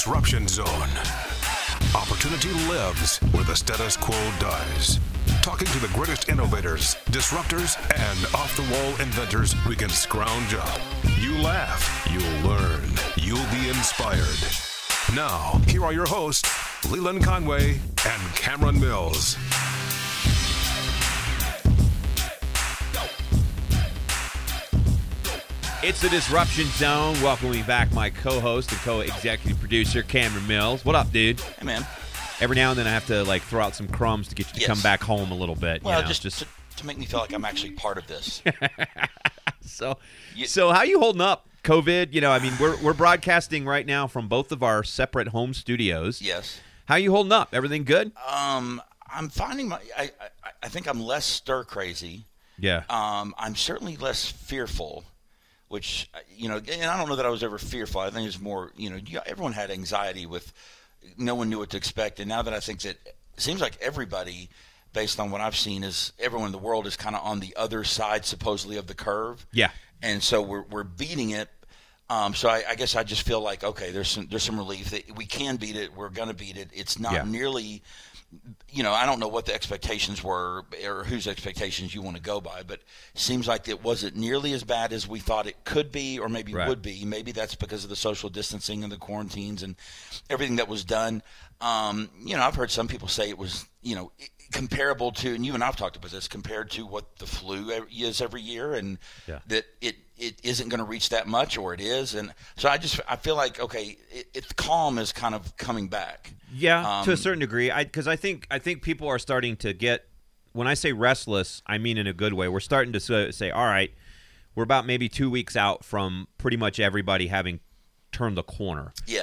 Disruption Zone. Opportunity lives where the status quo dies. Talking to the greatest innovators, disruptors, and off-the-wall inventors we can scrounge up. You laugh, you'll learn, you'll be inspired. Now, here are your hosts, Leland Conway and Cameron Mills. It's the Disruption Zone. Welcoming back my co-host and co-executive producer, Cameron Mills. What up, dude? Hey, man. Every now and then I have to throw out some crumbs to get you to come back home a little bit. Well, you know? just to make me feel like I'm actually part of this. So how you holding up? COVID, we're broadcasting right now from both of our separate home studios. Yes. How you holding up? Everything good? I'm finding I think I'm less stir crazy. Yeah. I'm certainly less fearful. Which, and I don't know that I was ever fearful. I think it's more, everyone had anxiety with no one knew what to expect. And now that I think that it seems like everybody, based on what I've seen, is everyone in the world is kind of on the other side, supposedly, of the curve. Yeah. And so we're beating it. So I guess I just feel like, okay, there's some relief that we can beat it. We're going to beat it. It's not nearly, I don't know what the expectations were or whose expectations you want to go by, but it seems like it wasn't nearly as bad as we thought it could be or maybe would be. Maybe that's because of the social distancing and the quarantines and everything that was done. I've heard some people say it was, comparable to, and you and I've talked about this, compared to what the flu is every year, and that it isn't going to reach that much, or it is. And so I feel like, okay, it's calm is kind of coming back. Yeah, to a certain degree. Because I think people are starting to get, when I say restless, I mean in a good way. We're starting to say, all right, we're about maybe 2 weeks out from pretty much everybody having turned the corner. Yeah.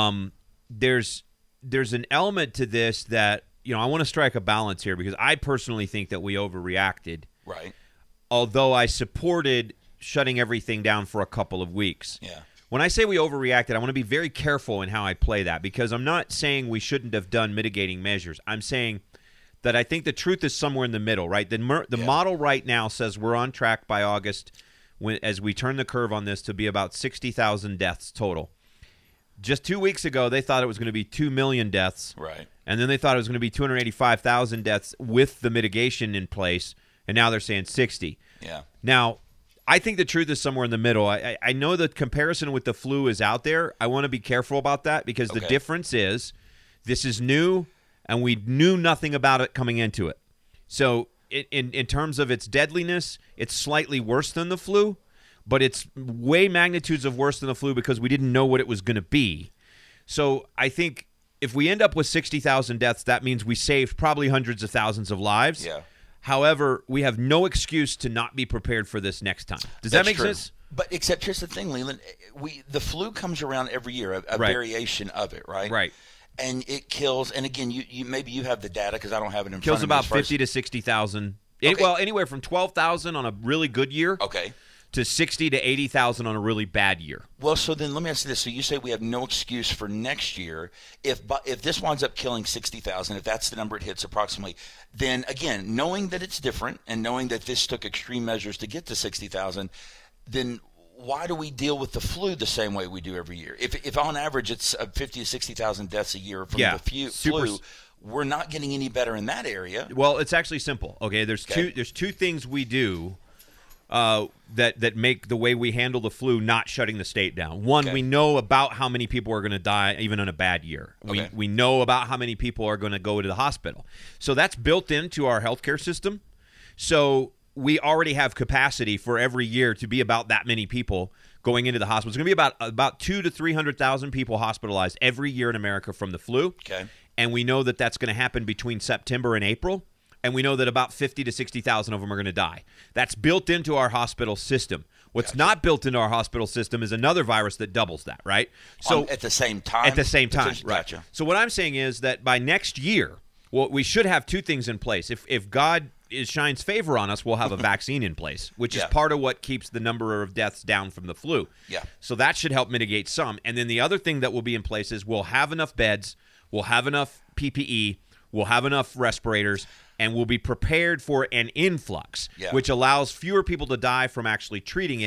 There's an element to this that, I want to strike a balance here because I personally think that we overreacted. Right. Although I supported shutting everything down for a couple of weeks. Yeah. When I say we overreacted, I want to be very careful in how I play that because I'm not saying we shouldn't have done mitigating measures. I'm saying that I think the truth is somewhere in the middle, right? The model right now says we're on track by August as we turn the curve on this to be about 60,000 deaths total. Just 2 weeks ago, they thought it was going to be 2 million deaths. Right. And then they thought it was going to be 285,000 deaths with the mitigation in place. And now they're saying 60. Yeah. Now, I think the truth is somewhere in the middle. I know the comparison with the flu is out there. I want to be careful about that because the difference is this is new and we knew nothing about it coming into it. So in terms of its deadliness, it's slightly worse than the flu. But it's way magnitudes of worse than the flu because we didn't know what it was going to be. So I think if we end up with 60,000 deaths, that means we saved probably hundreds of thousands of lives. Yeah. However, we have no excuse to not be prepared for this next time. Does that make sense? But except here's the thing, Leland. The flu comes around every year, a variation of it, right? Right. And it kills. And again, you maybe you have the data because I don't have it in front of me. Kills about 50 to 60,000. Okay. Well, anywhere from 12,000 on a really good year. Okay. To 60 to 80,000 on a really bad year. Well, so then let me ask you this. So you say we have no excuse for next year. If this winds up killing 60,000, if that's the number it hits approximately, then again, knowing that it's different and knowing that this took extreme measures to get to 60,000, then why do we deal with the flu the same way we do every year? If on average it's 50 to 60,000 deaths a year from the flu, we're not getting any better in that area. Well, it's actually simple. Okay, there's two things we do that make the way we handle the flu not shutting the state down. One, we know about how many people are going to die even in a bad year. We know about how many people are going to go to the hospital. So that's built into our healthcare system. So we already have capacity for every year to be about that many people going into the hospital. It's going to be about 200,000 to 300,000 people hospitalized every year in America from the flu. Okay. And we know that that's going to happen between September and April. And we know that about 50 to 60,000 of them are going to die. That's built into our hospital system. What's not built into our hospital system is another virus that doubles that, right? So at the same time? At the same time, right. Gotcha. So what I'm saying is that by next year, we should have two things in place. If God shines favor on us, we'll have a vaccine in place, which is part of what keeps the number of deaths down from the flu. Yeah. So that should help mitigate some. And then the other thing that will be in place is we'll have enough beds, we'll have enough PPE, we'll have enough respirators, and we'll be prepared for an influx, which allows fewer people to die from actually treating it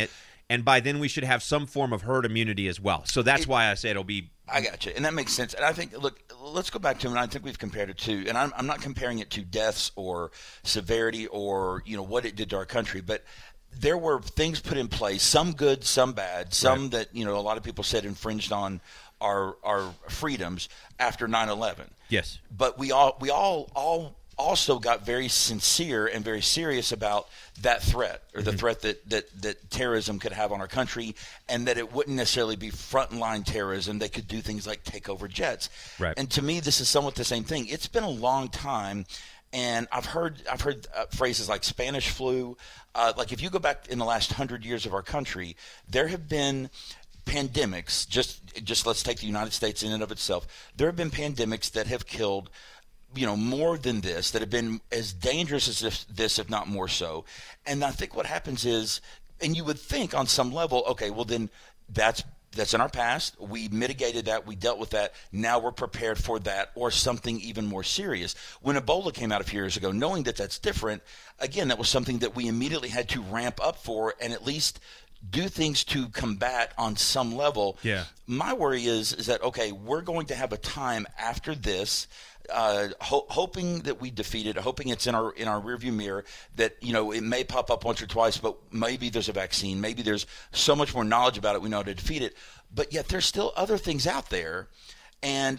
and by then we should have some form of herd immunity as well. So that's why I say it'll be. I got you, and that makes sense. And I think, look, let's go back to, and I think we've compared it to, and I'm not comparing it to deaths or severity or what it did to our country, but there were things put in place, some good, some bad, some that a lot of people said infringed on our freedoms after 9/11. Yes, but we all also got very sincere and very serious about that threat, or the threat that terrorism could have on our country, and that it wouldn't necessarily be frontline terrorism. They could do things like take over jets. Right. And to me, this is somewhat the same thing. It's been a long time, and I've heard phrases like Spanish flu. Like if you go back in the last 100 years of our country, there have been pandemics. Just let's take the United States in and of itself. There have been pandemics that have killed more than this, that have been as dangerous as this, if not more so. And I think what happens is, and you would think on some level, okay, well then that's in our past. We mitigated that. We dealt with that. Now we're prepared for that or something even more serious. When Ebola came out a few years ago, knowing that that's different, again, that was something that we immediately had to ramp up for and at least do things to combat on some level. Yeah. My worry is that, okay, we're going to have a time after this, hoping that we defeat it, hoping it's in our rearview mirror, that it may pop up once or twice, but maybe there's a vaccine, maybe there's so much more knowledge about it, we know how to defeat it. But yet there's still other things out there, and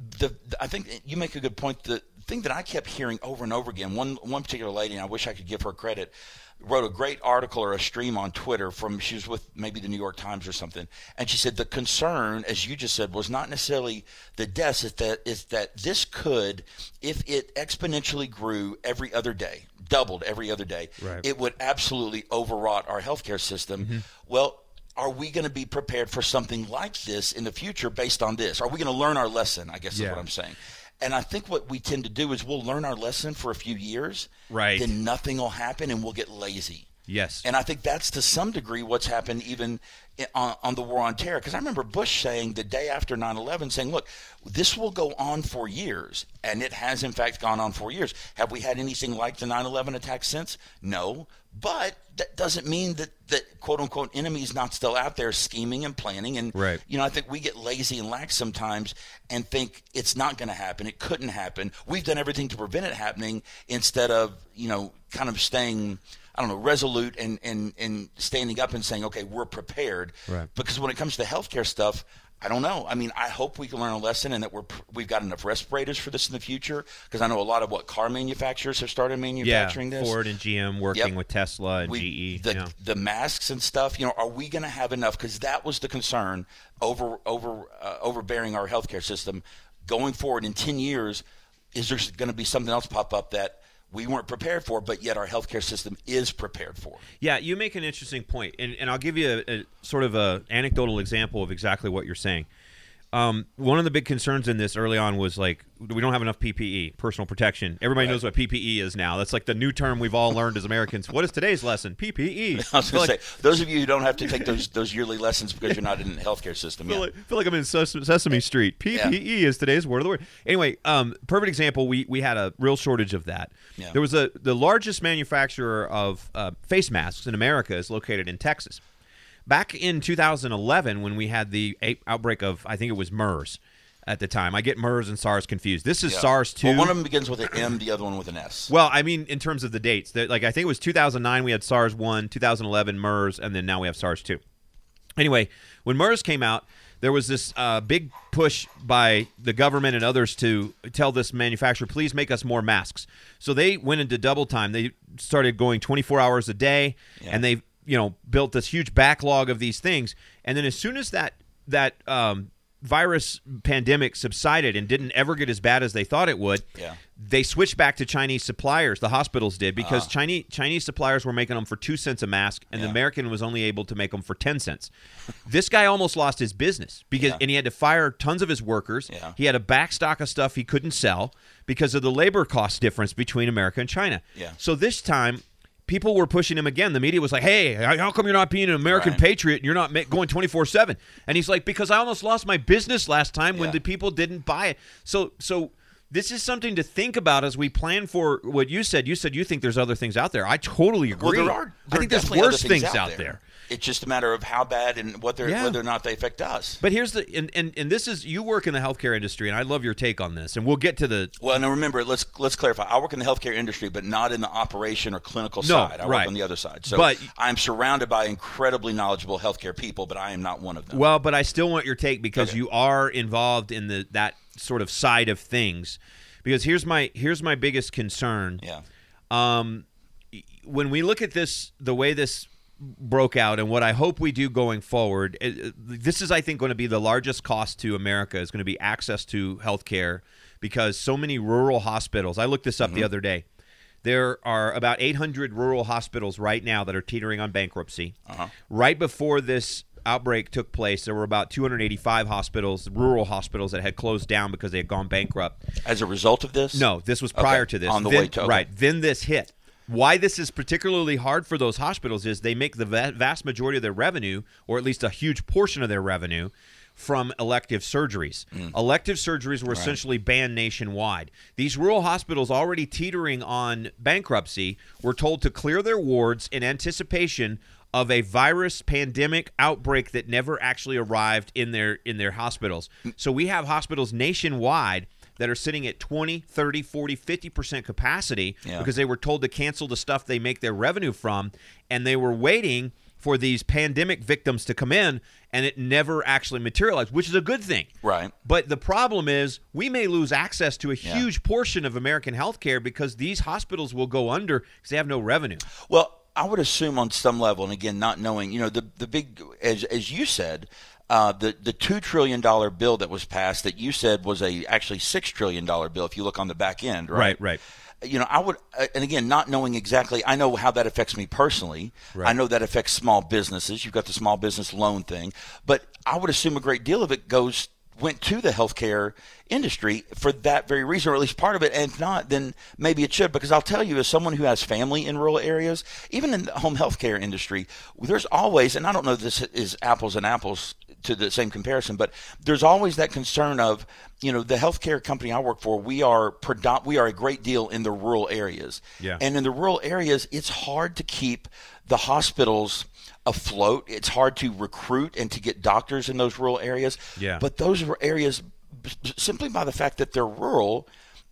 I think you make a good point. The thing that I kept hearing over and over again, one particular lady, and I wish I could give her credit, wrote a great article or a stream on Twitter she was with maybe the New York Times or something, and she said the concern, as you just said, was not necessarily the deaths, is that this could, if it exponentially grew every other day, doubled every other day, it would absolutely overwrought our healthcare system. Mm-hmm. Well, are we going to be prepared for something like this in the future based on this? Are we going to learn our lesson, I guess is what I'm saying. And I think what we tend to do is we'll learn our lesson for a few years, then nothing will happen and we'll get lazy. Yes. And I think that's to some degree what's happened even on the war on terror. Because I remember Bush saying the day after 9/11, saying, look, this will go on for years. And it has, in fact, gone on for years. Have we had anything like the 9/11 attack since? No. But that doesn't mean that quote-unquote enemy is not still out there scheming and planning. And, I think we get lazy and lax sometimes and think it's not going to happen. It couldn't happen. We've done everything to prevent it happening instead of, kind of staying – resolute and standing up and saying, okay, we're prepared. Right. Because when it comes to healthcare stuff, I don't know. I mean, I hope we can learn a lesson and that we've got enough respirators for this in the future, because I know a lot of car manufacturers have started manufacturing this. Ford and GM working with Tesla and GE. The masks and stuff, are we going to have enough? Because that was the concern overbearing our healthcare system. Going forward in 10 years, is there going to be something else pop up that we weren't prepared for, but yet our healthcare system is prepared for? Yeah, you make an interesting point, and I'll give you a sort of a anecdotal example of exactly what you're saying. One of the big concerns in this early on was like, we don't have enough PPE, personal protection. Everybody knows what PPE is now. That's like the new term we've all learned as Americans. What is today's lesson? PPE. I was going to say, those of you who don't have to take those yearly lessons because you're not in the healthcare system. I feel like I'm in Sesame Street. PPE is today's word of the word. Anyway, perfect example, we had a real shortage of that. Yeah. There was the largest manufacturer of face masks in America is located in Texas. Back in 2011, when we had the outbreak of, I think it was MERS at the time. I get MERS and SARS confused. This is SARS-2. Well, one of them begins with an M, the other one with an S. Well, I mean, in terms of the dates. I think it was 2009 we had SARS-1, 2011 MERS, and then now we have SARS-2. Anyway, when MERS came out, there was this big push by the government and others to tell this manufacturer, please make us more masks. So they went into double time. They started going 24 hours a day, and they built this huge backlog of these things. And then as soon as that virus pandemic subsided and didn't ever get as bad as they thought it would, they switched back to Chinese suppliers. The hospitals did, because Chinese suppliers were making them for 2 cents a mask, and the American was only able to make them for 10 cents. This guy almost lost his business and he had to fire tons of his workers. He had a backstock of stuff he couldn't sell because of the labor cost difference between America and China. So this time, people were pushing him again. The media was like, hey, how come you're not being an American patriot and you're not going 24/7? And he's like, because I almost lost my business last time when the people didn't buy it. So this is something to think about as we plan for what you said. You said you think there's other things out there. I totally agree. Well, I think there's worse things out there. It's just a matter of how bad and whether or not they affect us. But here's the and this is, you work in the healthcare industry, and I love your take on this. And we'll get to the now remember, let's clarify. I work in the healthcare industry, but not in the operation or clinical side. I work on the other side. So I'm surrounded by incredibly knowledgeable healthcare people, but I am not one of them. Well, but I still want your take because you are involved in that sort of side of things. Because here's my biggest concern. Yeah. When we look at this, the way this broke out, and what I hope we do going forward, this is, I think, going to be the largest cost to America is going to be access to health care, because so many rural hospitals, I looked this up the other day, there are about 800 rural hospitals right now that are teetering on bankruptcy. Right before this outbreak took place, there were about 285 hospitals, rural hospitals, that had closed down because they had gone bankrupt. As a result of this? No, this was prior to this. On the way to Right. Then this hit. Why this is particularly hard for those hospitals is they make the vast majority of their revenue, or at least a huge portion of their revenue, from elective surgeries. Elective surgeries were essentially banned nationwide. These rural hospitals, already teetering on bankruptcy, were told to clear their wards in anticipation of a virus pandemic outbreak that never actually arrived in their hospitals. So we have hospitals nationwide that are sitting at 20, 30, 40, 50% capacity because they were told to cancel the stuff they make their revenue from, and they were waiting for these pandemic victims to come in, and it never actually materialized, which is a good thing. Right. But the problem is we may lose access to a huge portion of American healthcare because these hospitals will go under because they have no revenue. Well, I would assume on some level, and again, not knowing, the big, as you said, the $2 trillion bill that was passed that you said was actually $6 trillion bill if you look on the back end, right? Right. I would, and again, not knowing exactly, I know how that affects me personally. Right. I know that affects small businesses. You've got the small business loan thing, but I would assume a great deal of it went to the healthcare industry for that very reason, or at least part of it. And if not, then maybe it should, because I'll tell you, as someone who has family in rural areas, even in the home healthcare industry, there's always, and I don't know if this is apples and apples to the same comparison, but there's always that concern of, the healthcare company I work for, we are a great deal in the rural areas. Yeah. And in the rural areas, it's hard to keep the hospitals afloat. It's hard to recruit and to get doctors in those rural areas. Yeah. But those areas, simply by the fact that they're rural,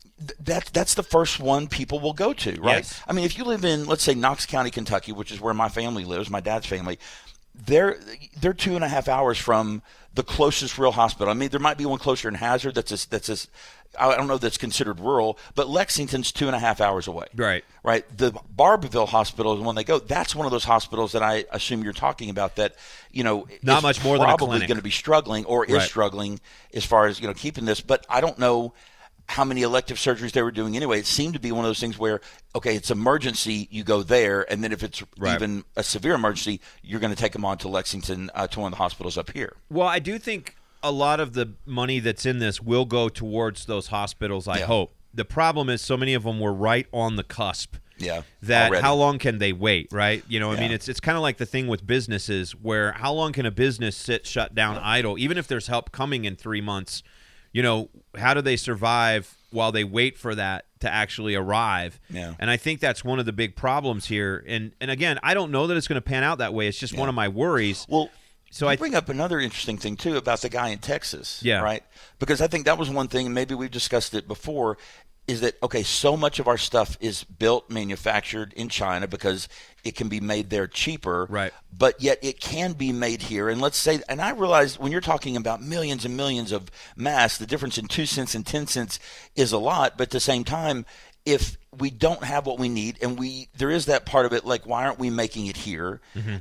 that's the first one people will go to, right? Yes. I mean, if you live in, let's say, Knox County, Kentucky, which is where my family lives, my dad's family, they're 2.5 hours from the closest rural hospital. I mean, there might be one closer in Hazard that's I don't know if that's considered rural, but Lexington's 2.5 hours away. Right. The Barberville Hospital is when they go. That's one of those hospitals that I assume you're talking about that, not much more than a clinic. Probably going to be struggling or is struggling as far as, keeping this. But I don't know how many elective surgeries they were doing anyway. It seemed to be one of those things where, okay, it's emergency, you go there, and then if it's even a severe emergency, you're going to take them on to Lexington, to one of the hospitals up here. Well, I do think a lot of the money that's in this will go towards those hospitals, I hope. The problem is so many of them were right on the cusp. Yeah. That already. How long can they wait, right? I mean, it's kind of like the thing with businesses where how long can a business sit shut down idle, even if there's help coming in 3 months? How do they survive while they wait for that to actually arrive? Yeah. And I think that's one of the big problems here. And again, I don't know that it's going to pan out that way. It's just one of my worries. Well, so I bring up another interesting thing, too, about the guy in Texas, Yeah. right? Because I think that was one thing, and maybe we've discussed it before, is that, okay, so much of our stuff is built, manufactured in China because it can be made there cheaper. Right. But yet it can be made here. And let's say, and I realize when you're talking about millions and millions of masks, the difference in 2 cents and 10 cents is a lot. But at the same time, if we don't have what we need, and there is that part of it, like, why aren't we making it here? Mm-hmm.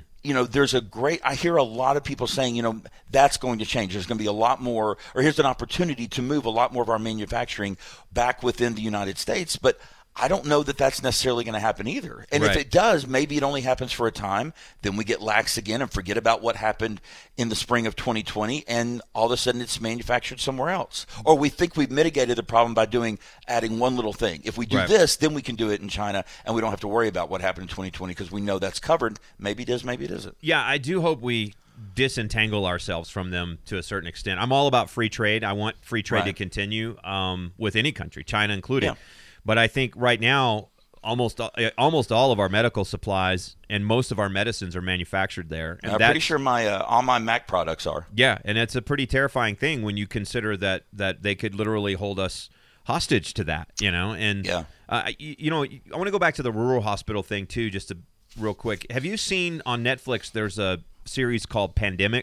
I hear a lot of people saying, that's going to change. There's going to be a lot more, or here's an opportunity to move a lot more of our manufacturing back within the United States. But I don't know that that's necessarily going to happen either. And if it does, maybe it only happens for a time. Then we get lax again and forget about what happened in the spring of 2020, and all of a sudden it's manufactured somewhere else. Or we think we've mitigated the problem by adding one little thing. If we do this, then we can do it in China, and we don't have to worry about what happened in 2020 because we know that's covered. Maybe it is, maybe it isn't. Yeah, I do hope we disentangle ourselves from them to a certain extent. I'm all about free trade. I want free trade to continue with any country, China included. Yeah. But I think right now almost all of our medical supplies and most of our medicines are manufactured there. And I'm pretty sure all my Mac products are. Yeah, and it's a pretty terrifying thing when you consider that they could literally hold us hostage to that, And yeah. I want to go back to the rural hospital thing too, just real quick. Have you seen on Netflix? There's a series called Pandemic.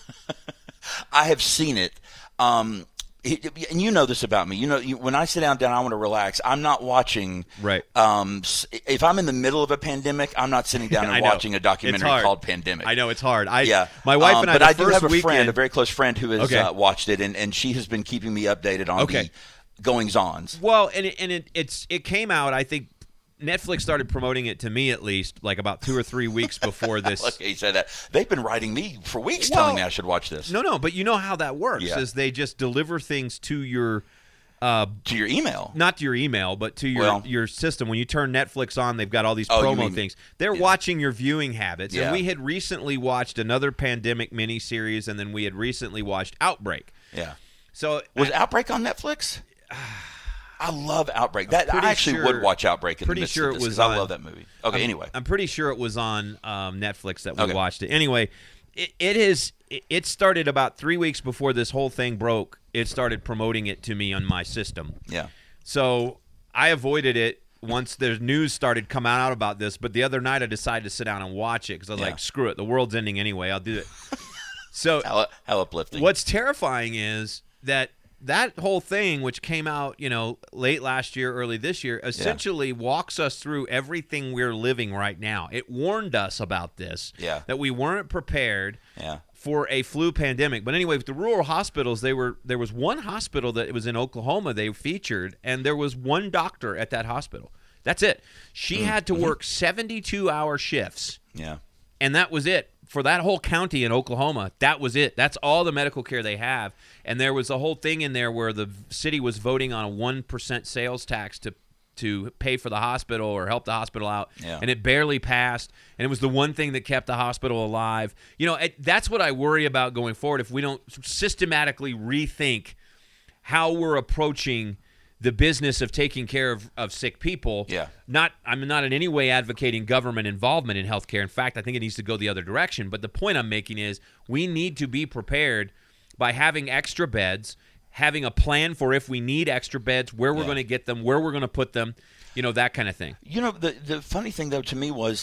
I have seen it. And you know this about me. When I sit down, I want to relax. I'm not watching. Right. If I'm in the middle of a pandemic, I'm not sitting down and watching a documentary called Pandemic. I know it's hard. Yeah. My wife and I. But I do have a very close friend, who has watched it, and she has been keeping me updated on the goings-ons. Well, and it came out. I think Netflix started promoting it to me at least like about 2 or 3 weeks before this. Look, he said that. They've been writing me for weeks telling me I should watch this. No, but you know how that works is they just deliver things to your email. Not to your email, but to your system. When you turn Netflix on, they've got all these promo things. They're watching your viewing habits. Yeah. And we had recently watched another Pandemic miniseries, and then we had recently watched Outbreak. Yeah. So was Outbreak on Netflix? I love Outbreak. I actually would watch Outbreak in the midst of this because I love that movie. Okay, anyway. I'm pretty sure it was on Netflix that we watched it. Anyway, it started about 3 weeks before this whole thing broke. It started promoting it to me on my system. Yeah. So I avoided it once the news started coming out about this, but the other night I decided to sit down and watch it because I was like, screw it. The world's ending anyway. I'll do it. So how uplifting. What's terrifying is that whole thing, which came out, late last year, early this year, essentially walks us through everything we're living right now. It warned us about this, that we weren't prepared for a flu pandemic. But anyway, with the rural hospitals, there was one hospital that was in Oklahoma they featured, and there was one doctor at that hospital. That's it. She had to work 72-hour shifts. Yeah. And that was it. For that whole county in Oklahoma, that was it. That's all the medical care they have. And there was a whole thing in there where the city was voting on a 1% sales tax to pay for the hospital or help the hospital out. Yeah. And it barely passed. And it was the one thing that kept the hospital alive. That's what I worry about going forward if we don't systematically rethink how we're approaching the business of taking care of sick people. Yeah. I'm not in any way advocating government involvement in healthcare. In fact, I think it needs to go the other direction. But the point I'm making is we need to be prepared by having extra beds, having a plan for if we need extra beds, where we're going to get them, where we're going to put them, that kind of thing. The funny thing, though, to me was,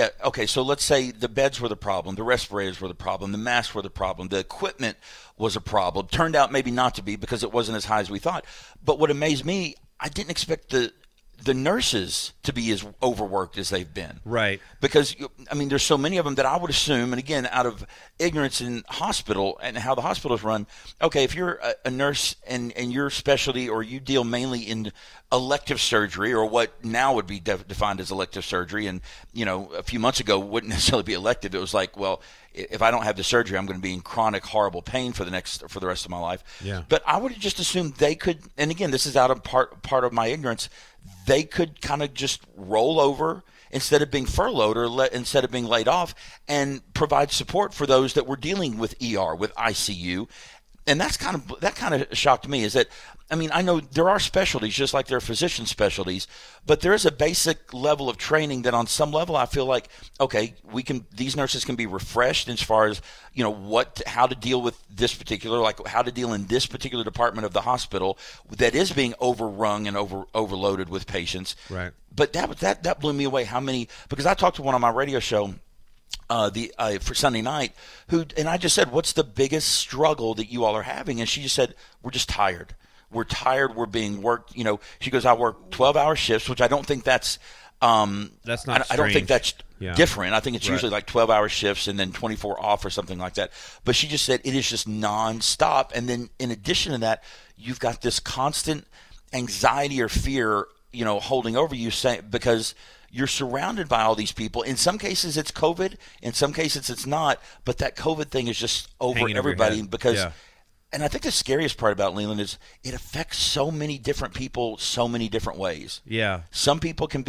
so let's say the beds were the problem, the respirators were the problem, the masks were the problem, the equipment was a problem. Turned out maybe not to be because it wasn't as high as we thought. But what amazed me, I didn't expect the nurses to be as overworked as they've been. Right. Because, there's so many of them that I would assume, and again, out of ignorance in hospital and how the hospitals run, okay, if you're a nurse and your specialty or you deal mainly in elective surgery or what now would be defined as elective surgery, and, a few months ago wouldn't necessarily be elective. It was like, well, if I don't have the surgery, I'm going to be in chronic, horrible pain for the rest of my life. Yeah. But I would have just assumed they could, and again, this is out of part of my ignorance, they could kind of just roll over instead of being furloughed or instead of being laid off and provide support for those that were dealing with ER, with ICU. And that kind of shocked me is that, I know there are specialties just like there are physician specialties, but there is a basic level of training that on some level I feel like, okay, these nurses can be refreshed as far as, how to deal with this particular, like how to deal in this particular department of the hospital that is being overrun and overloaded with patients. Right. But that blew me away because I talked to one on my radio show for Sunday night, and I just said, what's the biggest struggle that you all are having? And she just said, we're just tired. We're tired. We're being worked. She goes, I work 12-hour shifts, which I don't think that's not I don't think that's different. I think it's usually like 12-hour shifts and then 24 off or something like that. But she just said it is just nonstop. And then in addition to that, you've got this constant anxiety or fear, holding over you, because you're surrounded by all these people. In some cases, it's COVID. In some cases, it's not. But that COVID thing is just over everybody because. Yeah. And I think the scariest part about Leland is it affects so many different people so many different ways. Yeah. Some people can be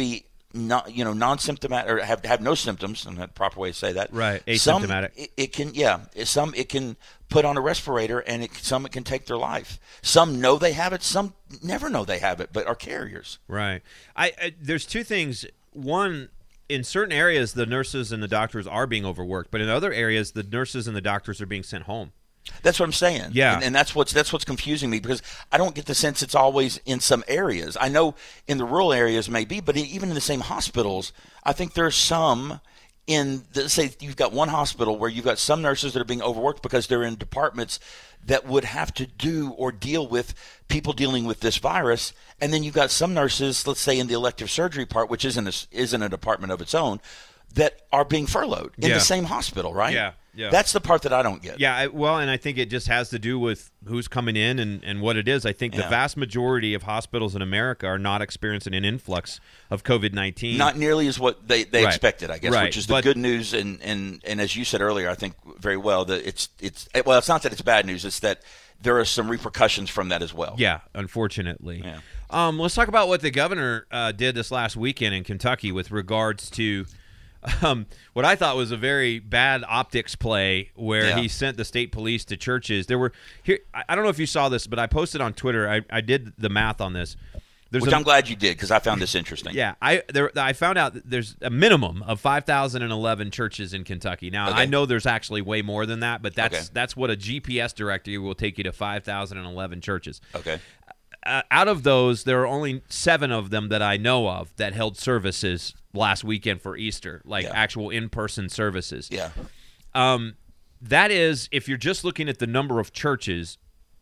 non-symptomatic or have no symptoms, and that's the proper way to say that. Right, asymptomatic. Some it can put on a respirator, and some it can take their life. Some know they have it, some never know they have it, but are carriers. Right. There's two things. One, in certain areas, the nurses and the doctors are being overworked, but in other areas, the nurses and the doctors are being sent home. That's what I'm saying. Yeah. And that's what's confusing me, because I don't get the sense it's always in some areas. I know in the rural areas maybe, but even in the same hospitals, I think there's some say you've got one hospital where you've got some nurses that are being overworked because they're in departments that would have to do or deal with people dealing with this virus. And then you've got some nurses, let's say in the elective surgery part, which isn't a department of its own, that are being furloughed in the same hospital, right? Yeah. That's the part that I don't get. Yeah, and I think it just has to do with who's coming in and what it is. I think the vast majority of hospitals in America are not experiencing an influx of COVID-19. Not nearly as what they expected, I guess, right. Which is the good news. And as you said earlier, I think very well, that it's not that it's bad news. It's that there are some repercussions from that as well. Yeah, unfortunately. Yeah. Let's talk about what the governor did this last weekend in Kentucky with regards to what I thought was a very bad optics play where he sent the state police to churches. There were here. I don't know if you saw this, but I posted on Twitter. I did the math on this. I'm glad you did, because I found this interesting. Yeah, I found out that there's a minimum of 5,011 churches in Kentucky. Now, I know there's actually way more than that, but that's what a GPS directory will take you to, 5,011 churches. Okay. Out of those, there are only 7 of them that I know of that held services last weekend for Easter, actual in-person services. Yeah. That is, if you're just looking at the number of churches,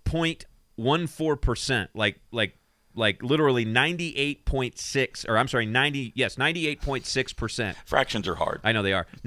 0.14%, like literally 98.6%. Fractions are hard. I know they are.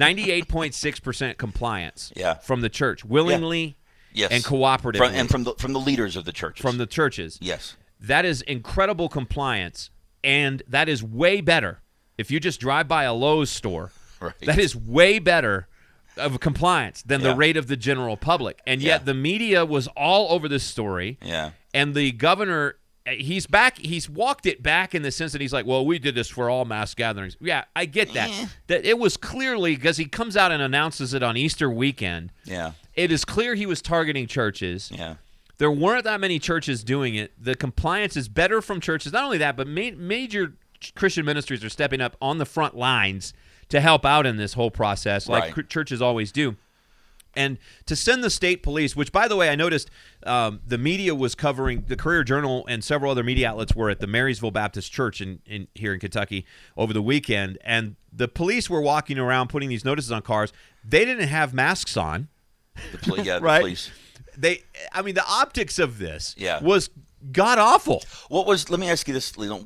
98.6% compliance. Yeah. From the church, willingly and cooperatively. From the leaders of the churches. From the churches. Yes. That is incredible compliance, and that is way better. If you just drive by a Lowe's store, that is way better of compliance than the rate of the general public. And yet the media was all over this story. Yeah. And the governor, he's walked it back in the sense that he's like, well, we did this for all mass gatherings. Yeah, I get that. That it was clearly, because he comes out and announces it on Easter weekend. Yeah. It is clear he was targeting churches. Yeah. There weren't that many churches doing it. The compliance is better from churches. Not only that, but major Christian ministries are stepping up on the front lines to help out in this whole process, like churches always do. And to send the state police, which, by the way, I noticed the media was covering, the Courier Journal and several other media outlets were at the Marysville Baptist Church here in Kentucky over the weekend, and the police were walking around putting these notices on cars. They didn't have masks on. The right? Police. The optics of this was god-awful. Let me ask you this, Leland.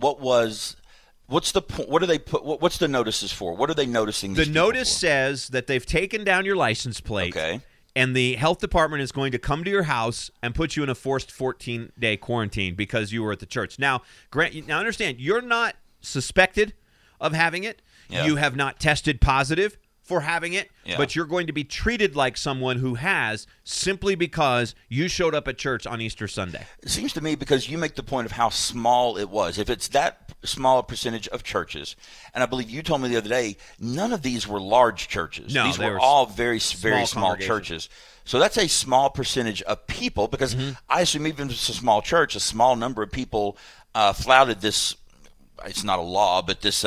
What's the point? What do they put? What's the notices for? What are they noticing? The notice says that they've taken down your license plate. Okay. And the health department is going to come to your house and put you in a forced 14-day quarantine because you were at the church. Now, understand, you're not suspected of having it. Yeah. You have not tested positive for having it, but you're going to be treated like someone who has, simply because you showed up at church on Easter Sunday. It seems to me, because you make the point of how small it was. If it's that small a percentage of churches, and I believe you told me the other day, none of these were large churches. No, these were all very, very small churches. So that's a small percentage of people, because I assume even if it's a small church, a small number of people flouted this. It's not a law, but this,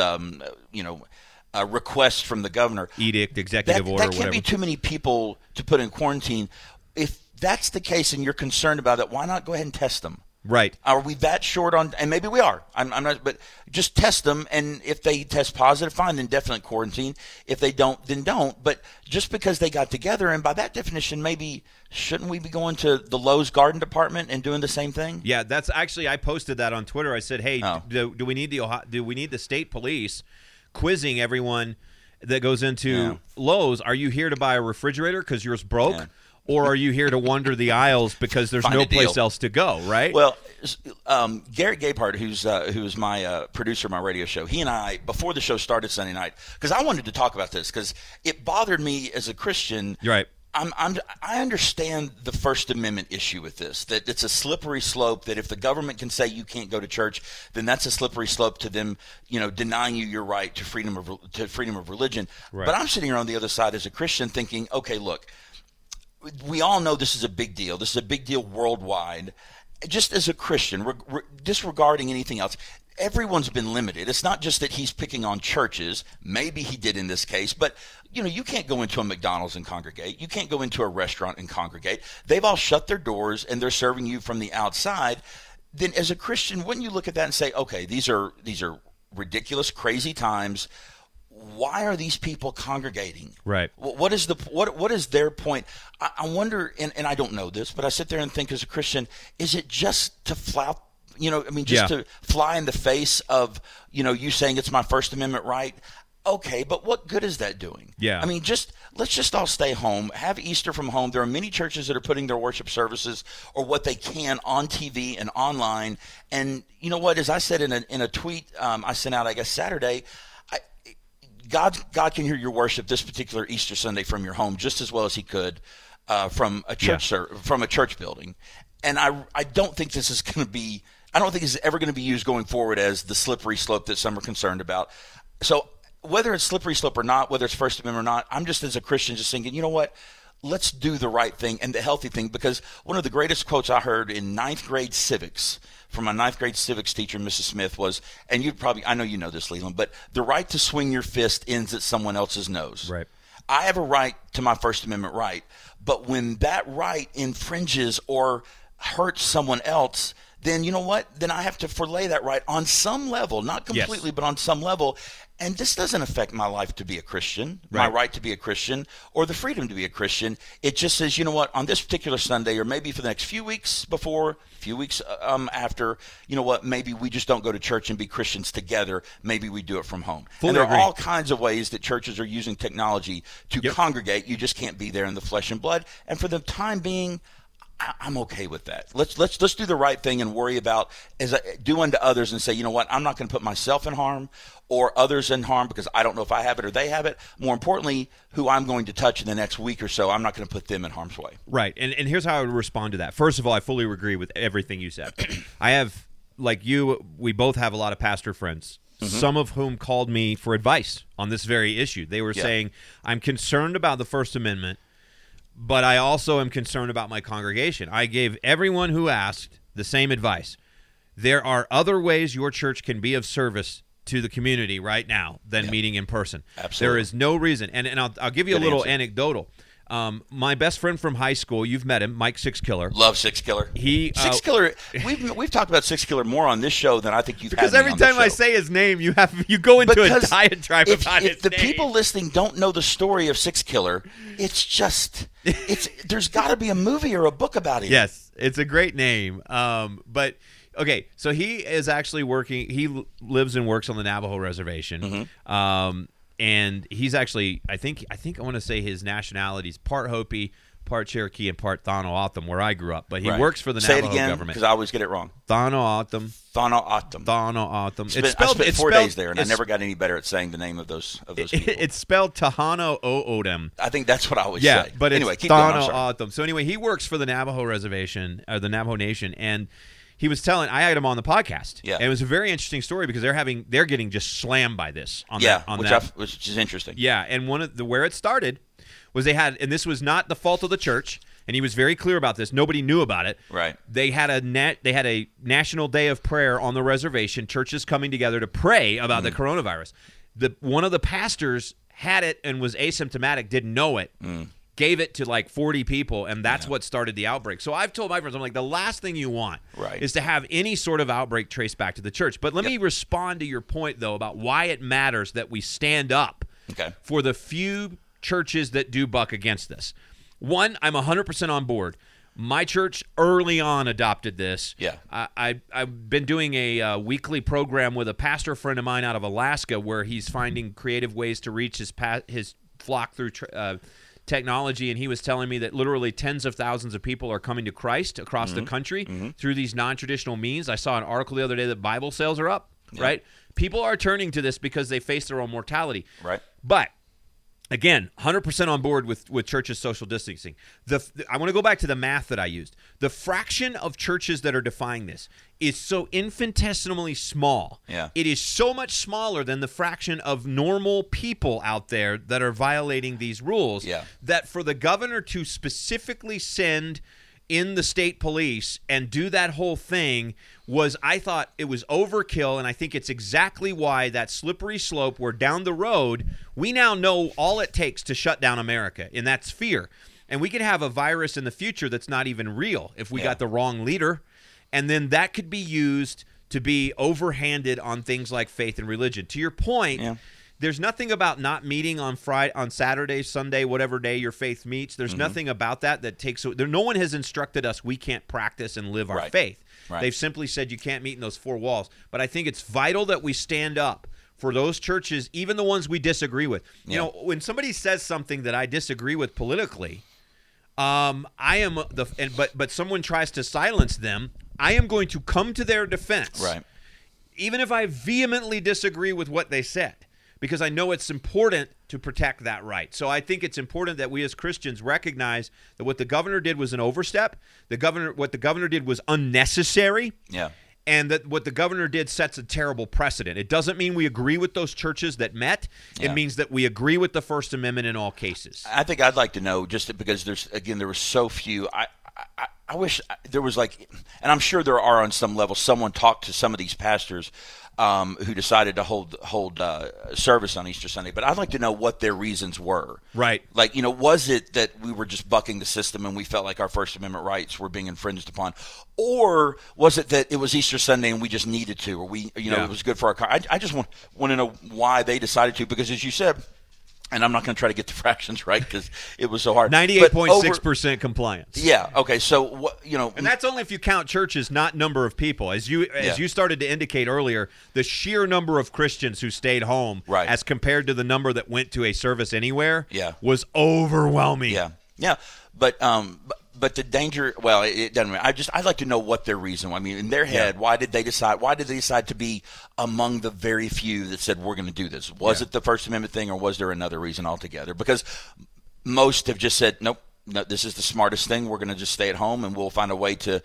a request from the governor. Edict, executive order, whatever. That can't be too many people to put in quarantine. If that's the case and you're concerned about it, why not go ahead and test them? Right. Are we that short on, and maybe we are, I'm not, but just test them, and if they test positive, fine, then definitely quarantine. If they don't, then don't. But just because they got together, and by that definition, maybe shouldn't we be going to the Lowe's garden department and doing the same thing? Yeah, that's actually, I posted that on Twitter. I said, hey, do we need the state police quizzing everyone that goes into Lowe's? Are you here to buy a refrigerator because yours broke? Yeah. Or are you here to wander the aisles because there's no place else to go, right? Well, Garrett Gapehart, who's my producer of my radio show, he and I, before the show started Sunday night, because I wanted to talk about this because it bothered me as a Christian. You're right. I understand the First Amendment issue with this, that it's a slippery slope, that if the government can say you can't go to church, then that's a slippery slope to them, denying you your right to freedom of religion. Right. But I'm sitting here on the other side as a Christian thinking, okay, look, we all know this is a big deal. This is a big deal worldwide. Just as a Christian, disregarding anything else, everyone's been limited. It's not just that he's picking on churches. Maybe he did in this case, but you can't go into a McDonald's and congregate. You can't go into a restaurant and congregate. They've all shut their doors and they're serving you from the outside. Then as a Christian, wouldn't you look at that and say, okay, these are ridiculous, crazy times. Why are these people congregating? Right. What is their point? I wonder, and I don't know this, but I sit there and think as a Christian, is it just to flout? To fly in the face of, you saying it's my First Amendment right. Okay, but what good is that doing? Yeah. Let's just all stay home, have Easter from home. There are many churches that are putting their worship services or what they can on TV and online. And you know what? As I said in a tweet I sent out, I guess Saturday, God can hear your worship this particular Easter Sunday from your home just as well as He could from a church from a church building. And I don't think this is going to be. I don't think it's ever going to be used going forward as the slippery slope that some are concerned about. So whether it's slippery slope or not, whether it's First Amendment or not, I'm just as a Christian just thinking, you know what? Let's do the right thing and the healthy thing, because one of the greatest quotes I heard in ninth grade civics from my ninth grade civics teacher, Mrs. Smith, was, and I know you know this, Leland, but the right to swing your fist ends at someone else's nose. Right. I have a right to my First Amendment right, but when that right infringes or hurts someone else, then you know what? Then I have to forlay that right on some level, not completely, but on some level. And this doesn't affect my life to be a Christian, my right to be a Christian, or the freedom to be a Christian. It just says, you know what, on this particular Sunday, or maybe for the next few weeks before, few weeks after, you know what, maybe we just don't go to church and be Christians together. Maybe we do it from home. Fully and there agree. are all kinds of ways that churches are using technology to congregate. You just can't be there in the flesh and blood. And for the time being, I'm okay with that. Let's do the right thing and worry about as I do unto others and say, you know what, I'm not going to put myself in harm or others in harm because I don't know if I have it or they have it. More importantly, who I'm going to touch in the next week or so, I'm not going to put them in harm's way. Right. And here's how I would respond to that. First of all, I fully agree with everything you said. I have, like you, we both have a lot of pastor friends. Mm-hmm. Some of whom called me for advice on this very issue. They were saying, I'm concerned about the First Amendment, but I also am concerned about my congregation. I gave everyone who asked the same advice. There are other ways your church can be of service to the community right now than meeting in person. Absolutely. There is no reason. And I'll give you a little anecdotal. My best friend from high school, you've met him, Mike Sixkiller. Love Sixkiller. Sixkiller. We've talked about Sixkiller more on this show than I think you've because had every time I say his name, you go into a diatribe about his name. If the people listening don't know the story of Sixkiller, there's got to be a movie or a book about him. Yes, it's a great name. But okay, so he is actually working. He lives and works on the Navajo reservation. Mm-hmm. And he's actually, I think I want to say his nationality is part Hopi, part Cherokee, and part Tohono O'odham, where I grew up. But he works for the Navajo government. Say it again, because I always get it wrong. Tohono O'odham. I spent 4 days there, and I never got any better at saying the name of those people. It's spelled Tohono O'odham. I think that's what I always say. But anyway, keep Tohono O'odham. So anyway, he works for the Navajo reservation, or the Navajo Nation, and he was telling, I had him on the podcast. Yeah. And it was a very interesting story because they're getting just slammed by this. Which is interesting. Yeah. And where it started was and this was not the fault of the church, and he was very clear about this. Nobody knew about it. Right. They had a national day of prayer on the reservation, churches coming together to pray about the coronavirus. One of the pastors had it and was asymptomatic, didn't know it. Gave it to like 40 people, and that's what started the outbreak. So I've told my friends, I'm like, the last thing you want is to have any sort of outbreak traced back to the church. But let me respond to your point, though, about why it matters that we stand up for the few churches that do buck against this. One, I'm 100% on board. My church early on adopted this. Yeah. I've been doing a weekly program with a pastor friend of mine out of Alaska where he's finding creative ways to reach his flock through technology, and he was telling me that literally tens of thousands of people are coming to Christ across the country through these non-traditional means. I saw an article the other day that Bible sales are up, right? People are turning to this because they face their own mortality. Right. But Again, 100% on board with churches social distancing. I want to go back to the math that I used. The fraction of churches that are defying this is so infinitesimally small. Yeah. It is so much smaller than the fraction of normal people out there that are violating these rules that for the governor to specifically send in the state police and do that whole thing was, I thought it was overkill, and I think it's exactly why that slippery slope where down the road we now know all it takes to shut down America, and that's fear. And we could have a virus in the future that's not even real if we got the wrong leader, and then that could be used to be overhanded on things like faith and religion. To your point, there's nothing about not meeting on Friday, on Saturday, Sunday, whatever day your faith meets. There's nothing about that takes. No one has instructed us we can't practice and live our faith. Right. They've simply said you can't meet in those four walls. But I think it's vital that we stand up for those churches, even the ones we disagree with. You know, when somebody says something that I disagree with politically, but someone tries to silence them, I am going to come to their defense. Right. Even if I vehemently disagree with what they said, because I know it's important to protect that right. So I think it's important that we as Christians recognize that what the governor did was an overstep. What the governor did was unnecessary. Yeah. And that what the governor did sets a terrible precedent. It doesn't mean we agree with those churches that met. It means that we agree with the First Amendment in all cases. I think I'd like to know, just because there were so few. I wish there was and I'm sure there are on some level. Someone talked to some of these pastors who decided to hold service on Easter Sunday, but I'd like to know what their reasons were. Right. Was it that we were just bucking the system and we felt like our First Amendment rights were being infringed upon, or was it that it was Easter Sunday and we just needed to, or it was good for our? I just want to know why they decided to, because as you said. And I'm not going to try to get the fractions right because it was so hard. 98.6% compliance. Yeah. Okay. So and that's only if you count churches, not number of people. As you started to indicate earlier, the sheer number of Christians who stayed home, as compared to the number that went to a service anywhere, was overwhelming. Yeah. Yeah. But the danger, well, it doesn't matter. I'd like to know what their reason was. I mean, in their head, why did they decide to be among the very few that said, we're going to do this? Was it the First Amendment thing, or was there another reason altogether? Because most have just said, nope, no, this is the smartest thing. We're going to just stay at home, and we'll find a way to,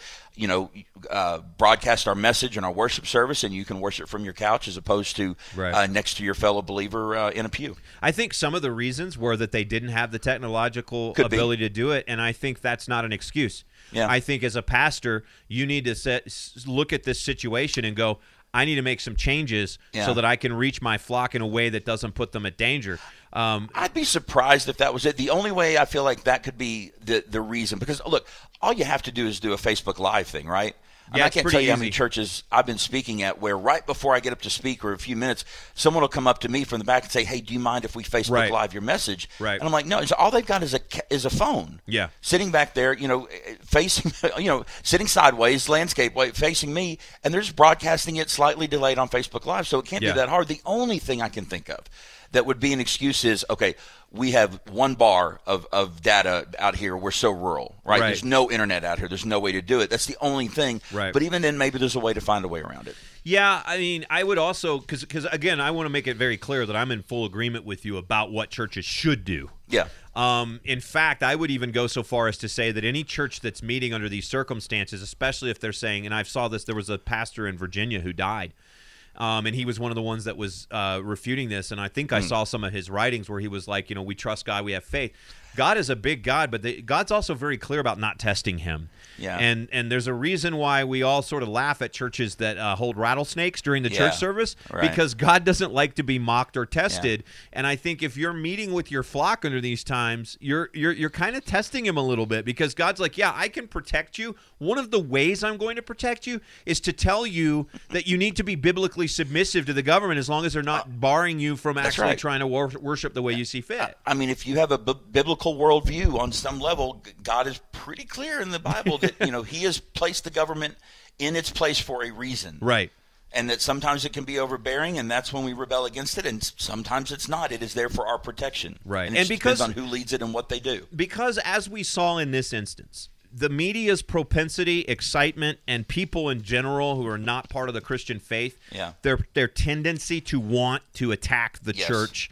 broadcast our message and our worship service, and you can worship from your couch as opposed to next to your fellow believer in a pew. I think some of the reasons were that they didn't have the technological ability to do it, and I think that's not an excuse. Yeah. I think as a pastor, you need to look at this situation and go, I need to make some changes so that I can reach my flock in a way that doesn't put them at danger. I'd be surprised if that was it. The only way I feel like that could be the reason, because look, all you have to do is do a Facebook Live thing, right? I can't tell you how many churches I've been speaking at where right before I get up to speak, or a few minutes, someone will come up to me from the back and say, hey, do you mind if we Facebook Live your message? Right. And I'm like, no, all they've got is a phone. Yeah. Sitting back there, facing, sitting sideways, landscape way, facing me, and they're just broadcasting it slightly delayed on Facebook Live. So it can't be that hard. The only thing I can think of that would be an excuse is, okay, we have one bar of data out here. We're so rural, right? There's no internet out here. There's no way to do it. That's the only thing. Right. But even then, maybe there's a way to find a way around it. Yeah, I mean, I would also, because again, I want to make it very clear that I'm in full agreement with you about what churches should do. Yeah. In fact, I would even go so far as to say that any church that's meeting under these circumstances, especially if they're saying, and I saw this, there was a pastor in Virginia who died. And he was one of the ones that was refuting this. And I think I saw some of his writings where he was like, we trust God, we have faith. God is a big God, but God's also very clear about not testing him. Yeah. And there's a reason why we all sort of laugh at churches that hold rattlesnakes during the church service, because God doesn't like to be mocked or tested. Yeah. And I think if you're meeting with your flock under these times, you're kind of testing him a little bit, because God's like, yeah, I can protect you. One of the ways I'm going to protect you is to tell you that you need to be biblically submissive to the government, as long as they're not barring you from actually trying to worship the way you see fit. I mean, if you have a biblical worldview on some level, God is pretty clear in the Bible that he has placed the government in its place for a reason, right? And that sometimes it can be overbearing, and that's when we rebel against it, and sometimes it's not. It is there for our protection, right? And it depends on who leads it and what they do. Because as we saw in this instance, the media's propensity, excitement, and people in general who are not part of the Christian faith, their tendency to want to attack the church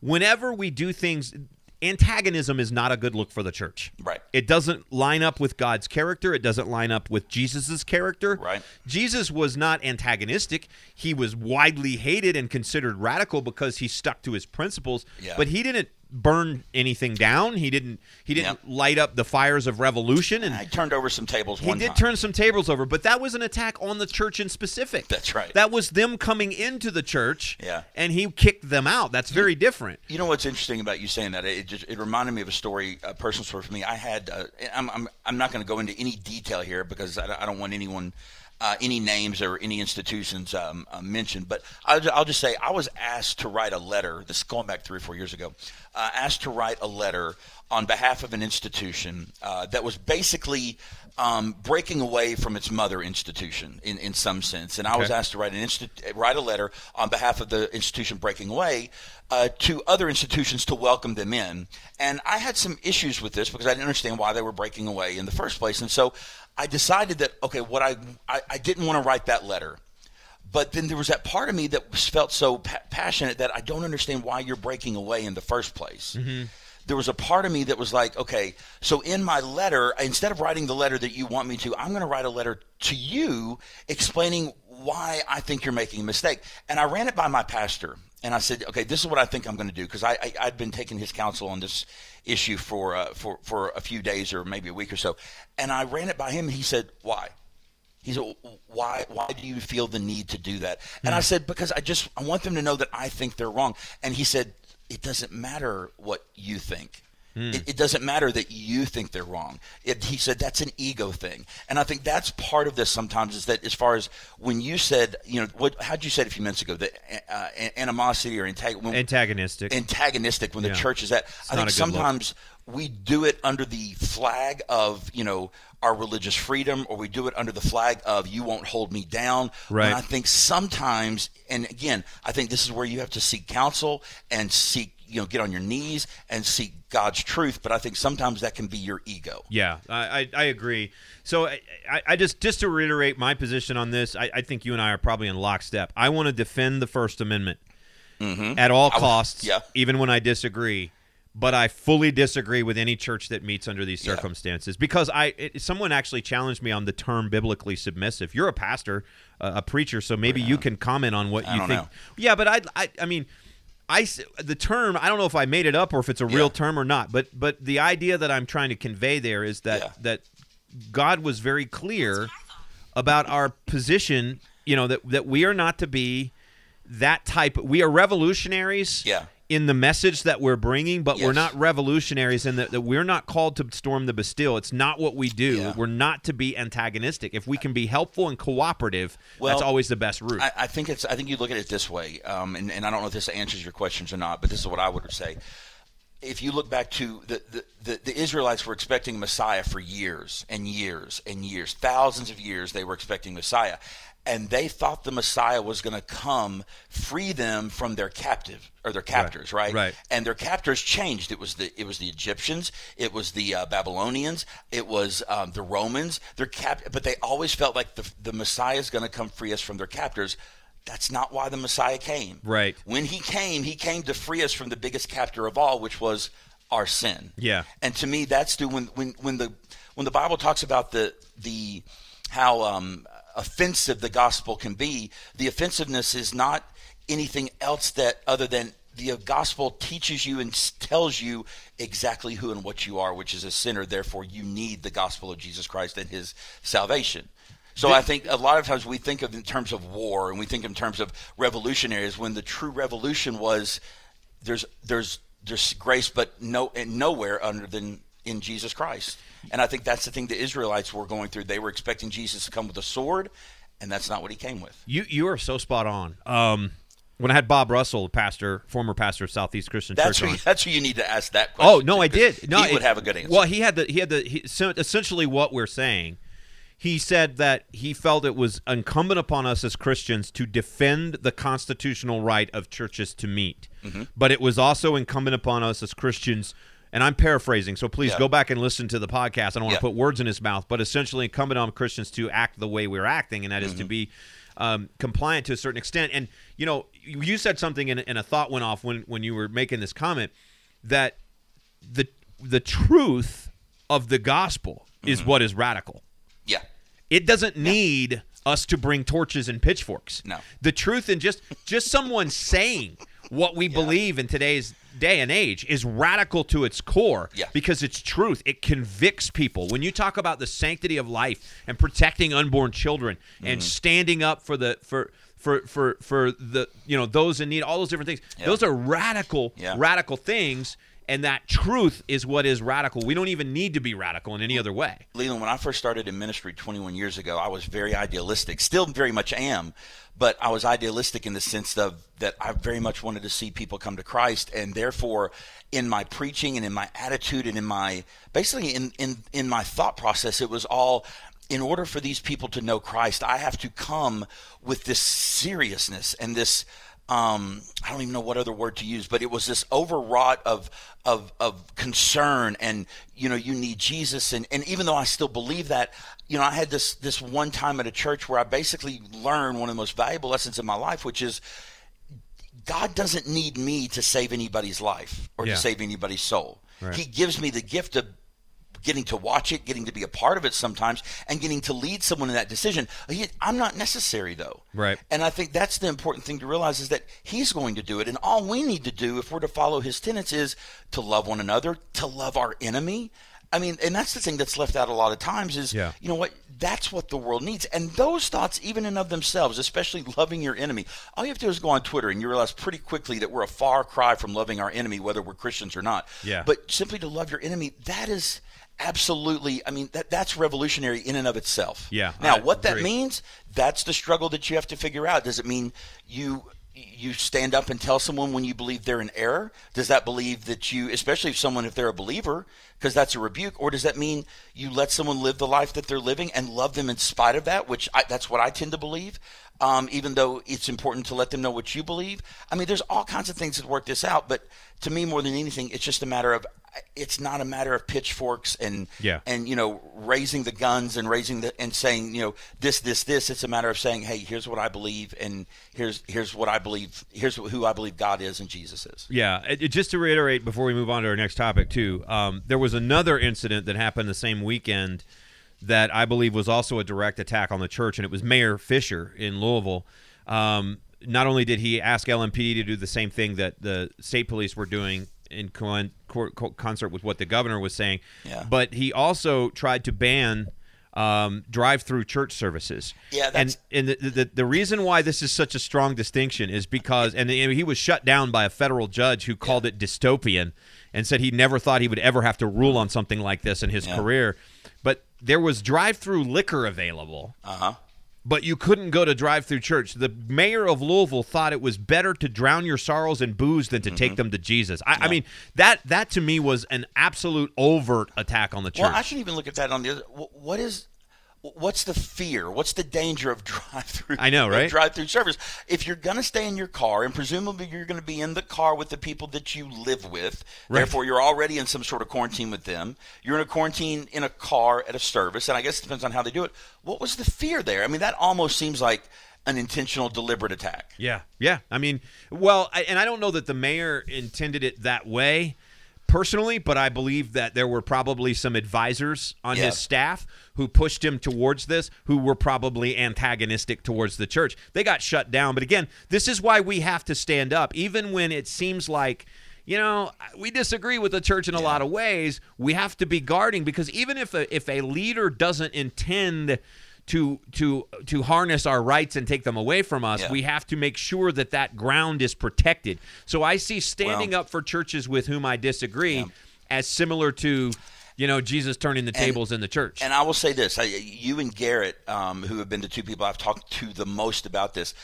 whenever we do things, antagonism is not a good look for the church. Right. It doesn't line up with God's character. It doesn't line up with Jesus's character. Right. Jesus was not antagonistic. He was widely hated and considered radical because he stuck to his principles. Yeah. But he didn't burn anything down. He didn't light up the fires of revolution. And I turned over some tables one time. He did turn some tables over, but that was an attack on the church in specific. That's right. That was them coming into the church, Yeah. and he kicked them out. That's very different. You know what's interesting about you saying that? It reminded me of a story, a personal story for me. I had I'm not going to go into any detail here because I don't want anyone. Any names or any institutions mentioned, but I'll just say I was asked to write a letter. This is going back 3 or 4 years ago. Asked to write a letter on behalf of an institution that was basically breaking away from its mother institution in some sense. And I was asked to write a letter on behalf of the institution breaking away to other institutions to welcome them in. And I had some issues with this because I didn't understand why they were breaking away in the first place. And so I decided that, okay, what I didn't want to write that letter. But then there was that part of me that felt so passionate that I don't understand why you're breaking away in the first place. Mm-hmm. There was a part of me that was like, okay, so in my letter, instead of writing the letter that you want me to, I'm going to write a letter to you explaining why I think you're making a mistake. And I ran it by my pastor. And I said, okay, this is what I think I'm going to do, because I'd been taking his counsel on this issue for a few days or maybe a week or so. And I ran it by him, and he said, why? He said, why do you feel the need to do that? And I said, because I want them to know that I think they're wrong. And he said, it doesn't matter what you think. It doesn't matter that you think they're wrong. He said that's an ego thing. And I think that's part of this sometimes, is that as far as when you said, how'd you say it a few minutes ago, that animosity or antagonistic when the church is at. I think sometimes we do it under the flag of, our religious freedom, or we do it under the flag of you won't hold me down. Right. And I think sometimes, and again, I think this is where you have to seek counsel and seek, get on your knees and seek God's truth. But I think sometimes that can be your ego. Yeah, I agree. So I just to reiterate my position on this, I think you and I are probably in lockstep. I want to defend the First Amendment at all costs, even when I disagree. But I fully disagree with any church that meets under these circumstances, because someone actually challenged me on the term biblically submissive. You're a pastor, a preacher, so maybe you can comment on what you think. Know. Yeah, but I mean, the term, I don't know if I made it up or if it's a real term or not, but the idea that I'm trying to convey there is that God was very clear about our position, that we are not to be that type. We are revolutionaries. Yeah. In the message that we're bringing, but we're not revolutionaries, and that we're not called to storm the Bastille. It's not what we do. Yeah. We're not to be antagonistic. If we can be helpful and cooperative, that's always the best route. I think you look at it this way, and I don't know if this answers your questions or not, but this is what I would say. If you look back to the Israelites were expecting Messiah for years and years and years, thousands of years they were expecting Messiah. And they thought the Messiah was going to come free them from their captors, right? Right. And their captors changed. It was the Egyptians, it was the Babylonians, it was the Romans. But they always felt like the Messiah is going to come free us from their captors. That's not why the Messiah came. Right. When he came to free us from the biggest captor of all, which was our sin. Yeah. And to me, that's when the Bible talks about how offensive the gospel can be. The offensiveness is not anything else other than the gospel teaches you and tells you exactly who and what you are, which is a sinner. Therefore, you need the gospel of Jesus Christ and his salvation. So I think a lot of times we think of in terms of war, and we think in terms of revolutionaries, when the true revolution was there's grace, but nowhere other than in Jesus Christ. And I think that's the thing the Israelites were going through. They were expecting Jesus to come with a sword, and that's not what he came with. You are so spot on. When I had Bob Russell, former pastor of Southeast Christian Church, that's who you need to ask that question. Oh no, I did. No, he would have a good answer. Well, he had essentially what we're saying. He said that he felt it was incumbent upon us as Christians to defend the constitutional right of churches to meet, but it was also incumbent upon us as Christians. And I'm paraphrasing, so please go back and listen to the podcast. I don't want to put words in his mouth, but essentially incumbent on Christians to act the way we're acting, and that is to be compliant to a certain extent. And, you said something and a thought went off when you were making this comment that the truth of the gospel is what is radical. Yeah. It doesn't need us to bring torches and pitchforks. No. The truth and just someone saying what we believe in today's day and age is radical to its core because it's truth. It convicts people. When you talk about the sanctity of life and protecting unborn children and standing up for the those in need, all those different things. Those are radical things, and that truth is what is radical. We don't even need to be radical in any other way. Leland, when I first started in ministry 21 years ago, I was very idealistic, still very much am, but I was idealistic in the sense of that I very much wanted to see people come to Christ, and therefore in my preaching and in my attitude and in my basically in my thought process, it was all, in order for these people to know Christ, I have to come with this seriousness and this I don't even know what other word to use, but it was this overwrought of concern, and you need Jesus, and even though I still believe that, I had this one time at a church where I basically learned one of the most valuable lessons in my life, which is God doesn't need me to save anybody's life or to save anybody's soul. Right. He gives me the gift of getting to watch it, getting to be a part of it sometimes, and getting to lead someone in that decision. I'm not necessary, though. Right. And I think that's the important thing to realize, is that he's going to do it. And all we need to do, if we're to follow his tenets, is to love one another, to love our enemy. I mean, and that's the thing that's left out a lot of times is, you know what, that's what the world needs. And those thoughts, even and of themselves, especially loving your enemy, all you have to do is go on Twitter and you realize pretty quickly that we're a far cry from loving our enemy, whether we're Christians or not. Yeah. But simply to love your enemy, that is absolutely, I mean, that's revolutionary in and of itself. Yeah. Now, what that means, that's the struggle that you have to figure out. Does it mean you stand up and tell someone when you believe they're in error? Does that believe that you, especially if they're a believer, because that's a rebuke, or does that mean you let someone live the life that they're living and love them in spite of that, that's what I tend to believe, even though it's important to let them know what you believe? I mean, there's all kinds of things that work this out, but to me, more than anything, it's just it's not a matter of pitchforks and raising the guns and and saying, this. It's a matter of saying, hey, here's what I believe, and here's what I believe. Here's who I believe God is and Jesus is. Yeah. Just to reiterate before we move on to our next topic too, there was another incident that happened the same weekend that I believe was also a direct attack on the church, and it was Mayor Fisher in Louisville. Not only did he ask LMPD to do the same thing that the state police were doing in concert with what the governor was saying, but he also tried to ban drive-through church services. Yeah, and the reason why this is such a strong distinction is because, and he was shut down by a federal judge who called it dystopian and said he never thought he would ever have to rule on something like this in his career. But there was drive-through liquor available. But you couldn't go to drive-through church. The mayor of Louisville thought it was better to drown your sorrows in booze than to take them to Jesus. I mean, that to me was an absolute overt attack on the church. Well, I should even look at that on the other. What's the fear? What's the danger of drive-through? I know, right? Drive-through service. If you're going to stay in your car, and presumably you're going to be in the car with the people that you live with, therefore you're already in some sort of quarantine with them. You're in a quarantine in a car at a service, and I guess it depends on how they do it. What was the fear there? I mean, that almost seems like an intentional, deliberate attack. Yeah. I mean, well, and I don't know that the mayor intended it that way personally, but I believe that there were probably some advisors on his staff who pushed him towards this, who were probably antagonistic towards the church. They got shut down. But again, this is why we have to stand up. Even when it seems like, we disagree with the church in a lot of ways, we have to be guarding, because even if a leader doesn't intend to harness our rights and take them away from us, we have to make sure that ground is protected. So I see standing up for churches with whom I disagree as similar to Jesus turning the tables in the church. And I will say this, you and Garrett, who have been the two people I've talked to the most about this,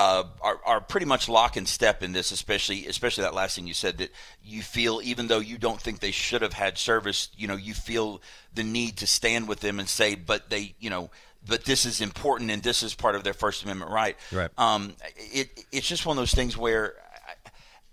are pretty much lock and step in this, especially that last thing you said, that you feel, even though you don't think they should have had service, you feel the need to stand with them and say, but they, but this is important and this is part of their First Amendment right. Right. It's just one of those things where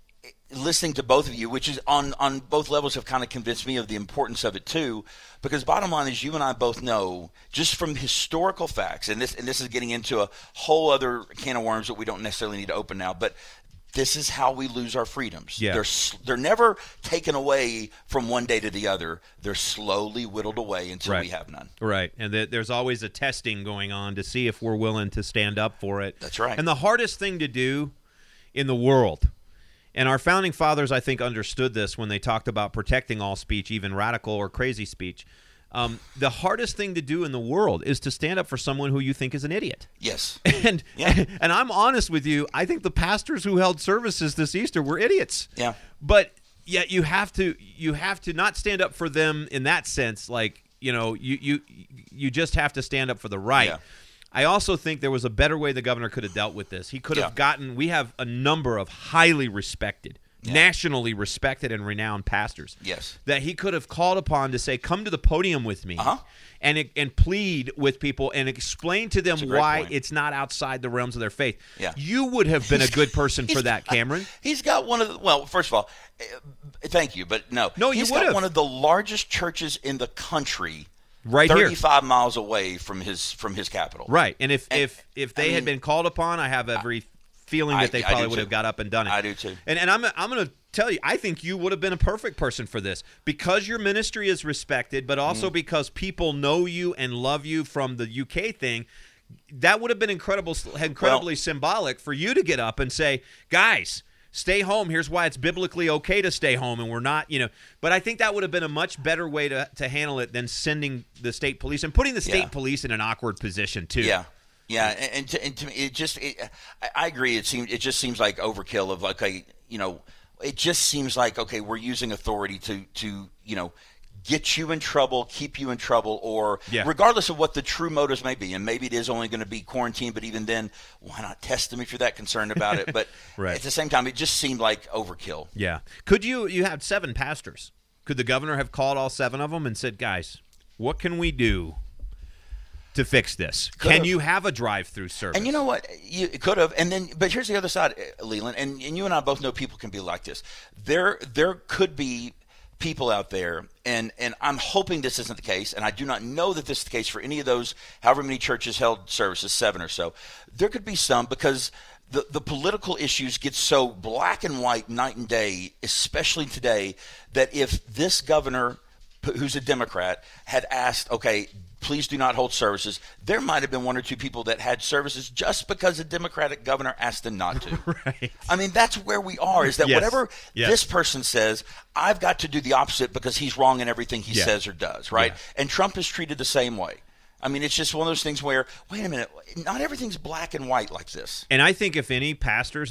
listening to both of you, which is on both levels, have kind of convinced me of the importance of it too. Because bottom line is, you and I both know, just from historical facts, and this is getting into a whole other can of worms that we don't necessarily need to open now, but this is how we lose our freedoms. Yeah. They're never taken away from one day to the other. They're slowly whittled away until we have none. Right, and there's always a testing going on to see if we're willing to stand up for it. That's right. And the hardest thing to do in the world, and our founding fathers, I think, understood this when they talked about protecting all speech, even radical or crazy speech. The hardest thing to do in the world is to stand up for someone who you think is an idiot. Yes. And I'm honest with you, I think the pastors who held services this Easter were idiots. Yeah. But yet you have to not stand up for them in that sense, like, you just have to stand up for the right. Yeah. I also think there was a better way the governor could have dealt with this. He could have we have a number of highly respected, nationally respected and renowned pastors. Yes. That he could have called upon to say, come to the podium with me and plead with people and explain to them why it's not outside the realms of their faith. Yeah. You would have been a good person for that, Cameron. He's got one of the, well, first of all, thank you, but no. He's got one of the largest churches in the country. Right 35 miles away from his capital. Right. And if they had been called upon, I have every feeling that they probably would have got up and done it. I do too. And I'm going to tell you, I think you would have been a perfect person for this because your ministry is respected, but also because people know you and love you from the UK thing. That would have been incredibly symbolic for you to get up and say, guys, stay home. Here's why it's biblically okay to stay home, and we're not, But I think that would have been a much better way to handle it than sending the state police and putting the state police in an awkward position too. Yeah, yeah, and to me, I agree. It just seems like overkill of it just seems like we're using authority to get you in trouble, keep you in trouble, or regardless of what the true motives may be. And maybe it is only going to be quarantine, but even then, why not test them if you're that concerned about it? But at the same time, it just seemed like overkill. Yeah. Could you had 7 pastors. Could the governor have called all 7 of them and said, guys, what can we do to fix this? Can you have a drive-through service? And you know what? You could have. And then, but here's the other side, Leland, and you and I both know people can be like this. There could be people out there, and I'm hoping this isn't the case, and I do not know that this is the case for any of those, however many churches held services, 7 or so. There could be some, because the political issues get so black and white night and day, especially today, that if this governor, who's a Democrat, had asked, okay, please do not hold services, there might have been 1 or 2 people that had services just because the Democratic governor asked them not to. Right. I mean, that's where we are, is that whatever this person says, I've got to do the opposite because he's wrong in everything he says or does, right? Yeah. And Trump is treated the same way. I mean, it's just one of those things where, wait a minute, not everything's black and white like this. And I think if any pastors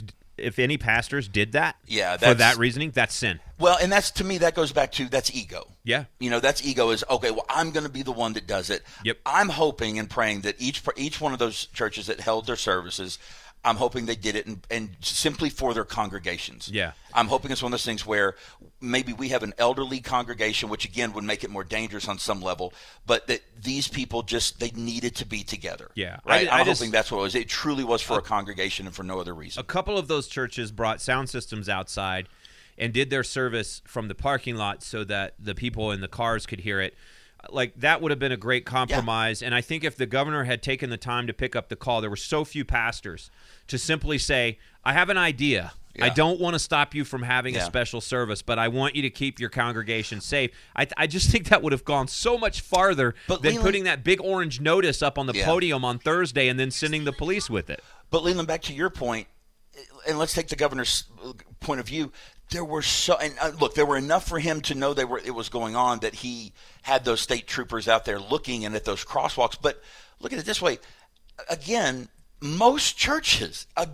did that, for that reasoning, that's sin. Well, and that's, to me, that goes back to, that's ego. Yeah. That's ego is, okay, well, I'm going to be the one that does it. Yep. I'm hoping and praying that each one of those churches that held their services, I'm hoping they did it and simply for their congregations. Yeah. I'm hoping it's one of those things where maybe we have an elderly congregation, which again would make it more dangerous on some level, but that these people they needed to be together. Yeah. Right? I'm hoping that's what it was. It truly was for a congregation and for no other reason. A couple of those churches brought sound systems outside and did their service from the parking lot so that the people in the cars could hear it. Like, that would have been a great compromise. And I think if the governor had taken the time to pick up the call, there were so few pastors, to simply say, I have an idea. Yeah. I don't want to stop you from having a special service, but I want you to keep your congregation safe. I just think that would have gone so much farther than Leland, putting that big orange notice up on the podium on Thursday and then sending the police with it. But Leland, back to your point, and let's take the governor's point of view. There were there were enough for him to know it was going on, that he had those state troopers out there looking and at those crosswalks. But look at it this way. Again, most churches, by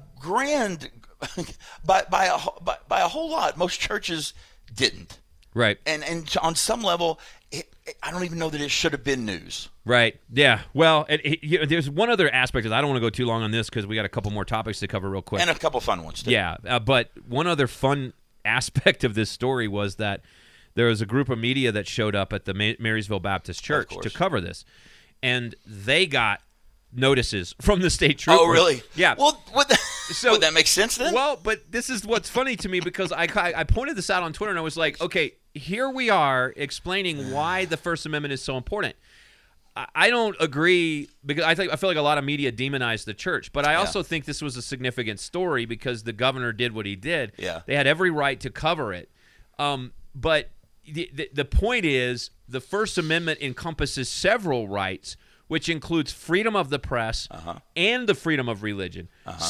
a whole lot, most churches didn't. Right. And on some level, I don't even know that it should have been news. Right. Yeah. Well, there's one other aspect. I don't want to go too long on this because we got a couple more topics to cover real quick. And a couple fun ones, too. Yeah. But one other fun aspect of this story was that there was a group of media that showed up at the Marysville Baptist Church to cover this. And they got notices from the state troopers. Oh, really? Yeah. Well, So would that make sense then? Well, but this is what's funny to me because I pointed this out on Twitter and I was like, okay, here we are explaining why the First Amendment is so important. I don't agree because I feel like a lot of media demonized the church, but I also think this was a significant story because the governor did what he did. Yeah. They had every right to cover it. But the point is the First Amendment encompasses several rights, which includes freedom of the press and the freedom of religion.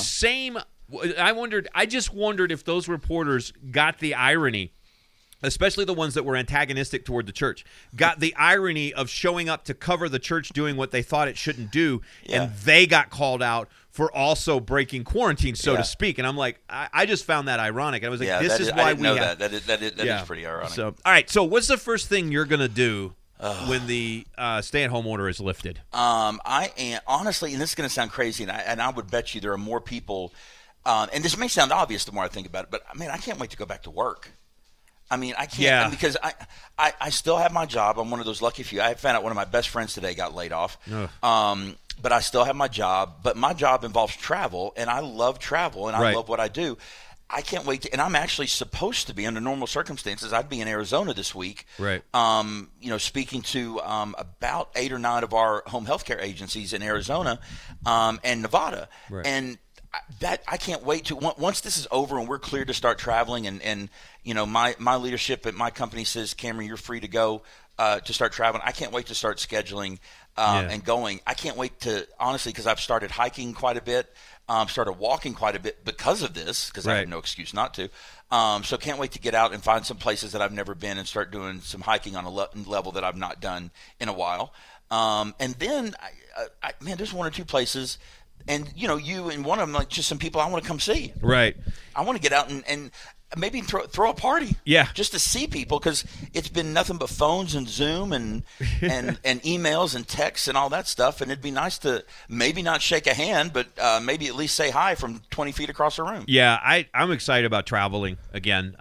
I just wondered if those reporters got the irony, especially the ones that were antagonistic toward the church, got the irony of showing up to cover the church doing what they thought it shouldn't do, and they got called out for also breaking quarantine, so to speak. And I'm like, I just found that ironic. I was like, this is why I didn't know that. That is pretty ironic. So, all right, so what's the first thing you're going to do when the stay-at-home order is lifted? I am, honestly, and this is going to sound crazy, and I would bet you there are more people, and this may sound obvious the more I think about it, but, man, I can't wait to go back to work. I mean, I can't because I still have my job. I'm one of those lucky few. I found out one of my best friends today got laid off. But I still have my job. But my job involves travel, and I love travel, and I love what I do. I can't wait to, and I'm actually supposed to be under normal circumstances. I'd be in Arizona this week. Right. Speaking to about 8 or 9 of our home healthcare agencies in Arizona and Nevada. Right. And that I can't wait to once this is over and we're clear to start traveling and my leadership at my company says, Cameron, you're free to go to start traveling. I can't wait to start scheduling and going. I can't wait to, honestly, because I've started hiking quite a bit, started walking quite a bit because of this, because I have no excuse not to. So can't wait to get out and find some places that I've never been and start doing some hiking on a level that I've not done in a while. And then, man, there's 1 or 2 places. And, you and one of them, like just some people I want to come see. Right. I want to get out and maybe throw a party. Yeah. Just to see people because it's been nothing but phones and Zoom and emails and texts and all that stuff. And it'd be nice to maybe not shake a hand, but maybe at least say hi from 20 feet across the room. Yeah, I'm excited about traveling again.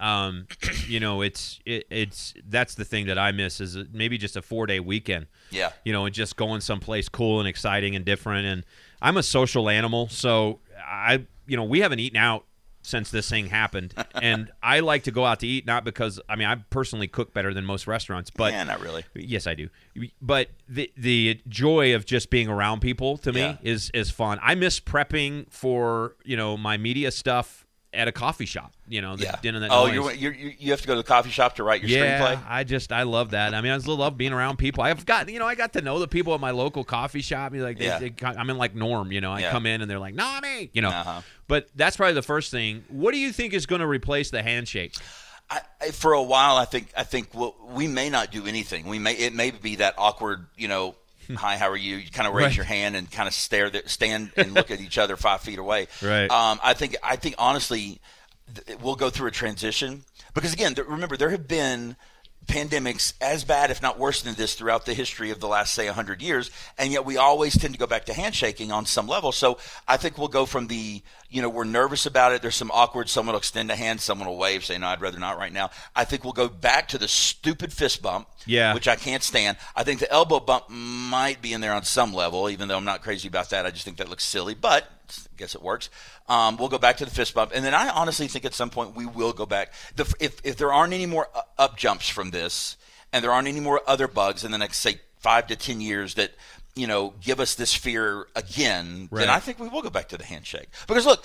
It's that's the thing that I miss is maybe just a 4-day weekend. Yeah. And just going someplace cool and exciting and different. And I'm a social animal, so we haven't eaten out since this thing happened, and I like to go out to eat, not because I personally cook better than most restaurants, but not really. Yes, I do. But the joy of just being around people to me is fun. I miss prepping for my media stuff at a coffee shop. You have to go to the coffee shop to write your screenplay. I love that. I just love being around people. I got to know the people at my local coffee shop. I'm in like Norm. I come in and they're like, "Nah, me." But that's probably the first thing. What do you think is going to replace the handshake? For a while, I think we may not do anything. It may be that awkward, hi, how are you? You kind of raise your hand and kind of stand and look at each other 5 feet away. Right. I think honestly, we'll go through a transition because again, remember there have been pandemics as bad, if not worse than this, throughout the history of the last, say, 100 years, and yet we always tend to go back to handshaking on some level. So I think we'll go from we're nervous about it. There's some awkward, someone will extend a hand, someone will wave, say, no, I'd rather not right now. I think we'll go back to the stupid fist bump, which I can't stand. I think the elbow bump might be in there on some level, even though I'm not crazy about that. I just think that looks silly, but I guess it works. We'll go back to the fist bump. And then I honestly think at some point we will go back. If there aren't any more up jumps from this and there aren't any more other bugs in the next, say, 5 to 10 years that, give us this fear again, then I think we will go back to the handshake. Because, look,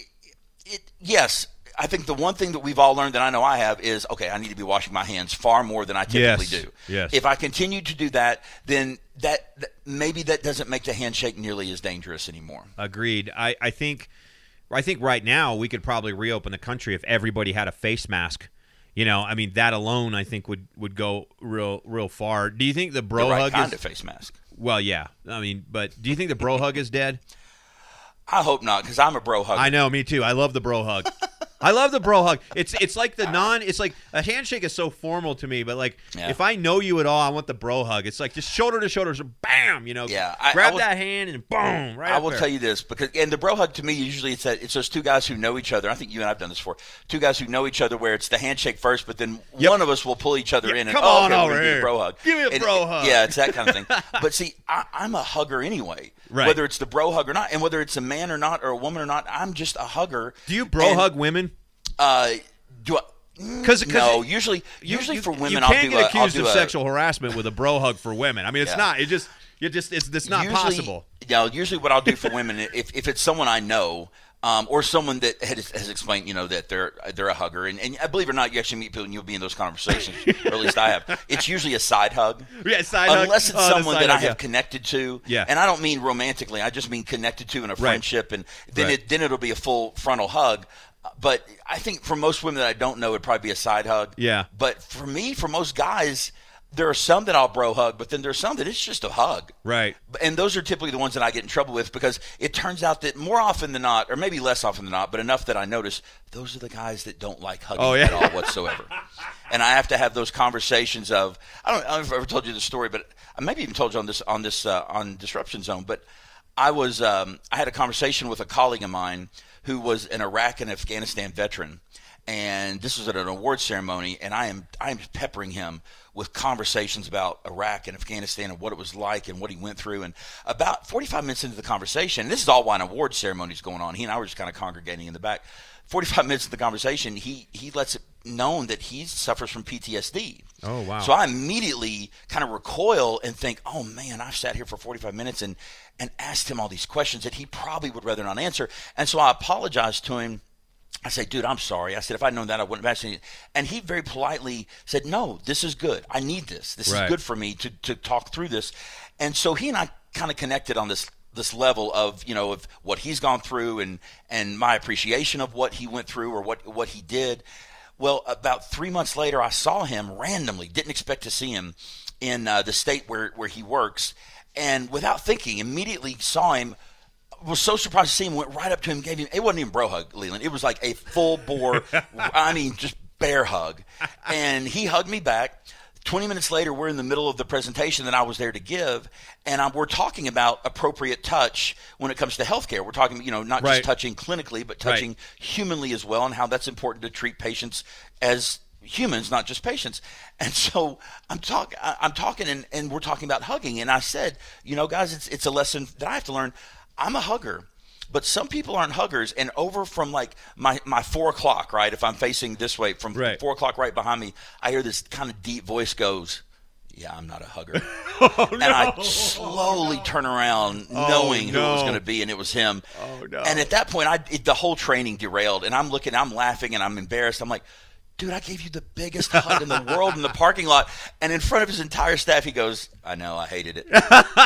yes, I think the one thing that we've all learned, and I know I have, is, okay, I need to be washing my hands far more than I typically do. Yes. If I continue to do that, then maybe that doesn't make the handshake nearly as dangerous anymore. Agreed. I think right now we could probably reopen the country if everybody had a face mask. That alone I think would go real far. Do you think the bro hug kind of face mask? Well, yeah. But do you think the bro hug is dead? I hope not, because I'm a bro hugger. I know, me too. I love the bro hug. I love the bro hug. It's like it's like a handshake is so formal to me, but if I know you at all, I want the bro hug. It's like just shoulder to shoulder, so bam, grab that hand and boom, right. I will tell you this and the bro hug to me usually it's those two guys who know each other. I think you and I've done this before. Two guys who know each other, where it's the handshake first, but then one of us will pull each other in and over here, bro hug. Give me a bro hug. Yeah, it's that kind of thing. But see, I'm a hugger anyway. Right. Whether it's the bro hug or not, and whether it's a man or not, or a woman or not, I'm just a hugger. Do you bro hug women? Do I? Cause no, usually for women, I'll do. You can't get accused of sexual harassment with a bro hug for women. I mean, it's not. It's not possible. No, usually what I'll do for women, if it's someone I know, or someone that has explained, that they're a hugger, and believe it or not, you actually meet people and you'll be in those conversations, or at least I have. It's usually a side hug. Yeah, side hug. Unless it's someone that I have connected to. Yeah. And I don't mean romantically. I just mean connected to in a friendship, and then then it'll be a full frontal hug. But I think for most women that I don't know, it'd probably be a side hug. Yeah. But for me, for most guys, there are some that I'll bro hug, but then there's some that it's just a hug. Right. And those are typically the ones that I get in trouble with, because it turns out that more often than not, or maybe less often than not, but enough that I notice, those are the guys that don't like hugging at all whatsoever. And I have to have those conversations of, I don't know if I've ever told you this story, but I maybe even told you on Disruption Zone, but I had a conversation with a colleague of mine who was an Iraq and Afghanistan veteran, and this was at an award ceremony, and I am peppering him with conversations about Iraq and Afghanistan and what it was like and what he went through. And about 45 minutes into the conversation, this is all while an award ceremony is going on. He and I were just kind of congregating in the back. 45 minutes of the conversation, he lets it known that he suffers from PTSD. Oh, wow. So I immediately kind of recoil and think, oh, man, I've sat here for 45 minutes and asked him all these questions that he probably would rather not answer. And so I apologized to him. I said, dude, I'm sorry. I said, if I'd known that, I wouldn't have asked you. And he very politely said, no, this is good. I need this. This is good for me to talk through this. And so he and I kind of connected on this level of, of what he's gone through and my appreciation of what he went through or what he did. Well, about 3 months later, I saw him randomly, didn't expect to see him in the state where he works. And without thinking, immediately saw him, was so surprised to see him, went right up to him, gave him, it wasn't even bro hug, Leland. It was like a full bore, just bear hug. And he hugged me back. 20 minutes later, we're in the middle of the presentation that I was there to give, and we're talking about appropriate touch when it comes to healthcare. We're talking, not just touching clinically, but touching humanly as well, and how that's important to treat patients as humans, not just patients. And so I'm talking, and we're talking about hugging, and I said, guys, it's a lesson that I have to learn. I'm a hugger. But some people aren't huggers, and over from like my 4 o'clock, right? If I'm facing this way, from 4 o'clock right behind me, I hear this kind of deep voice goes, yeah, I'm not a hugger. And I slowly turn around knowing who it was going to be, and it was him. Oh, no. And at that point, the whole training derailed, and I'm laughing, and I'm embarrassed. I'm like, dude, I gave you the biggest hug in the world in the parking lot. And in front of his entire staff, he goes, I know, I hated it.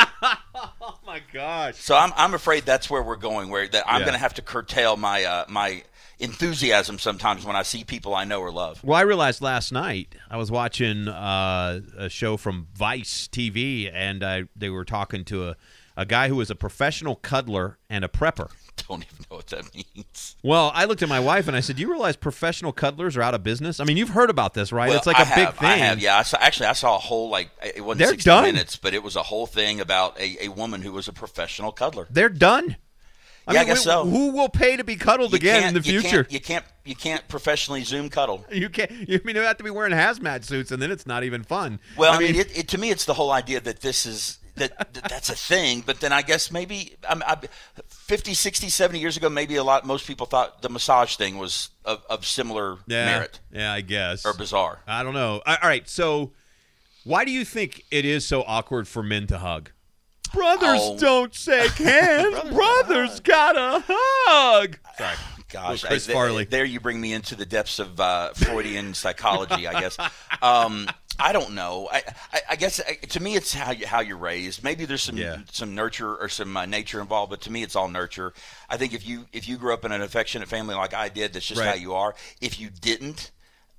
Oh, my gosh. So I'm afraid that's where we're going, where that I'm going to have to curtail my my enthusiasm sometimes when I see people I know or love. Well, I realized last night I was watching a show from Vice TV, and they were talking to a guy who was a professional cuddler and a prepper. Don't even know what that means. Well, I looked at my wife and I said, do you realize professional cuddlers are out of business? I mean, you've heard about this, right? Well, it's like a big thing. I have, yeah. I saw a whole, it wasn't 60 minutes, but it was a whole thing about a woman who was a profestional cuddler. They're done. I guess so. Who will pay to be cuddled again in the future? You can't professionally Zoom cuddle. You can't. You have to be wearing hazmat suits, and then it's not even fun. Well, I mean, to me, it's the whole idea that this is that's a thing. But then I guess maybe 50, 60, 70 years ago, maybe most people thought the massage thing was of similar merit. Yeah, I guess. Or bizarre. I don't know. All right, so why do you think it is so awkward for men to hug? Brothers don't shake hands. Brothers gotta hug. Sorry. Gosh, Chris Farley. There you bring me into the depths of Freudian psychology, I guess. I don't know. I guess to me it's how you're raised. Maybe there's some nurture or some nature involved, but to me it's all nurture. I think if you grew up in an affectionate family like I did, that's just how you are. If you didn't,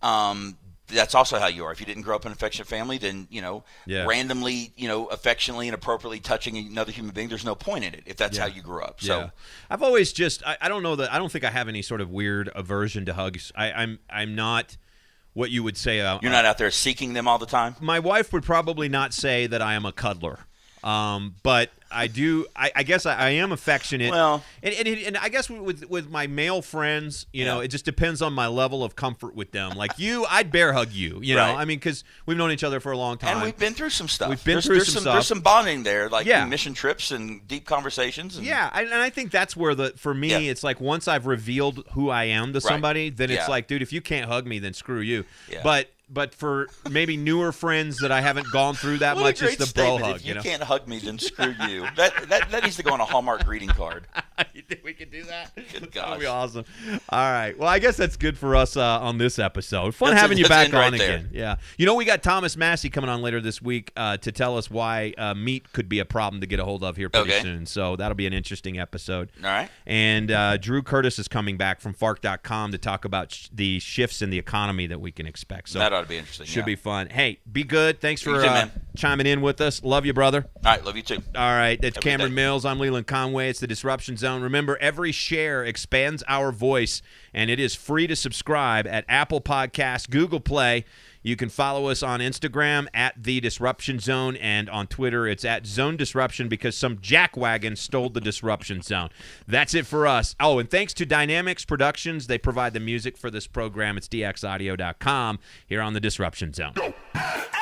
that's also how you are. If you didn't grow up in an affectionate family, then randomly, affectionately and appropriately touching another human being, there's no point in it if that's how you grew up. So I've always I don't know that I don't think I have any sort of weird aversion to hugs. I'm not what you would say. You're not out there seeking them all the time? My wife would probably not say that I am a cuddler. But I do. I guess I am affectionate. Well, and I guess with my male friends, you know, it just depends on my level of comfort with them. Like you, I'd bear hug you. You know, I mean, because we've known each other for a long time, and we've been through some stuff. There's some bonding there, like mission trips and deep conversations. And, and I think that's where for me, it's like once I've revealed who I am to somebody, then it's like, dude, if you can't hug me, then screw you. Yeah. But for maybe newer friends that I haven't gone through that much, it's the bro hug. If you can't hug me, then screw you. That needs to go on a Hallmark greeting card. You think we can do that? Good gosh. That'd be awesome. All right. Well, I guess that's good for us on this episode. Fun having you back on again. Yeah. You know, we got Thomas Massey coming on later this week to tell us why meat could be a problem to get a hold of here pretty soon. So that'll be an interesting episode. All right. And Drew Curtis is coming back from Fark.com to talk about the shifts in the economy that we can expect. So that ought to be interesting. Should be fun. Hey, be good. Thanks for chiming in with us. Love you, brother. All right, love you too. All right, that's Cameron Mills. I'm Leland Conway. It's the Disruption Zone. Remember, every share expands our voice, and it is free to subscribe at Apple Podcasts, Google Play. You can follow us on Instagram at The Disruption Zone, and on Twitter it's at Zone Disruption because some jackwagon stole the Disruption Zone. That's it for us. Oh, and thanks to Dynamics Productions. They provide the music for this program. It's dxaudio.com here on The Disruption Zone.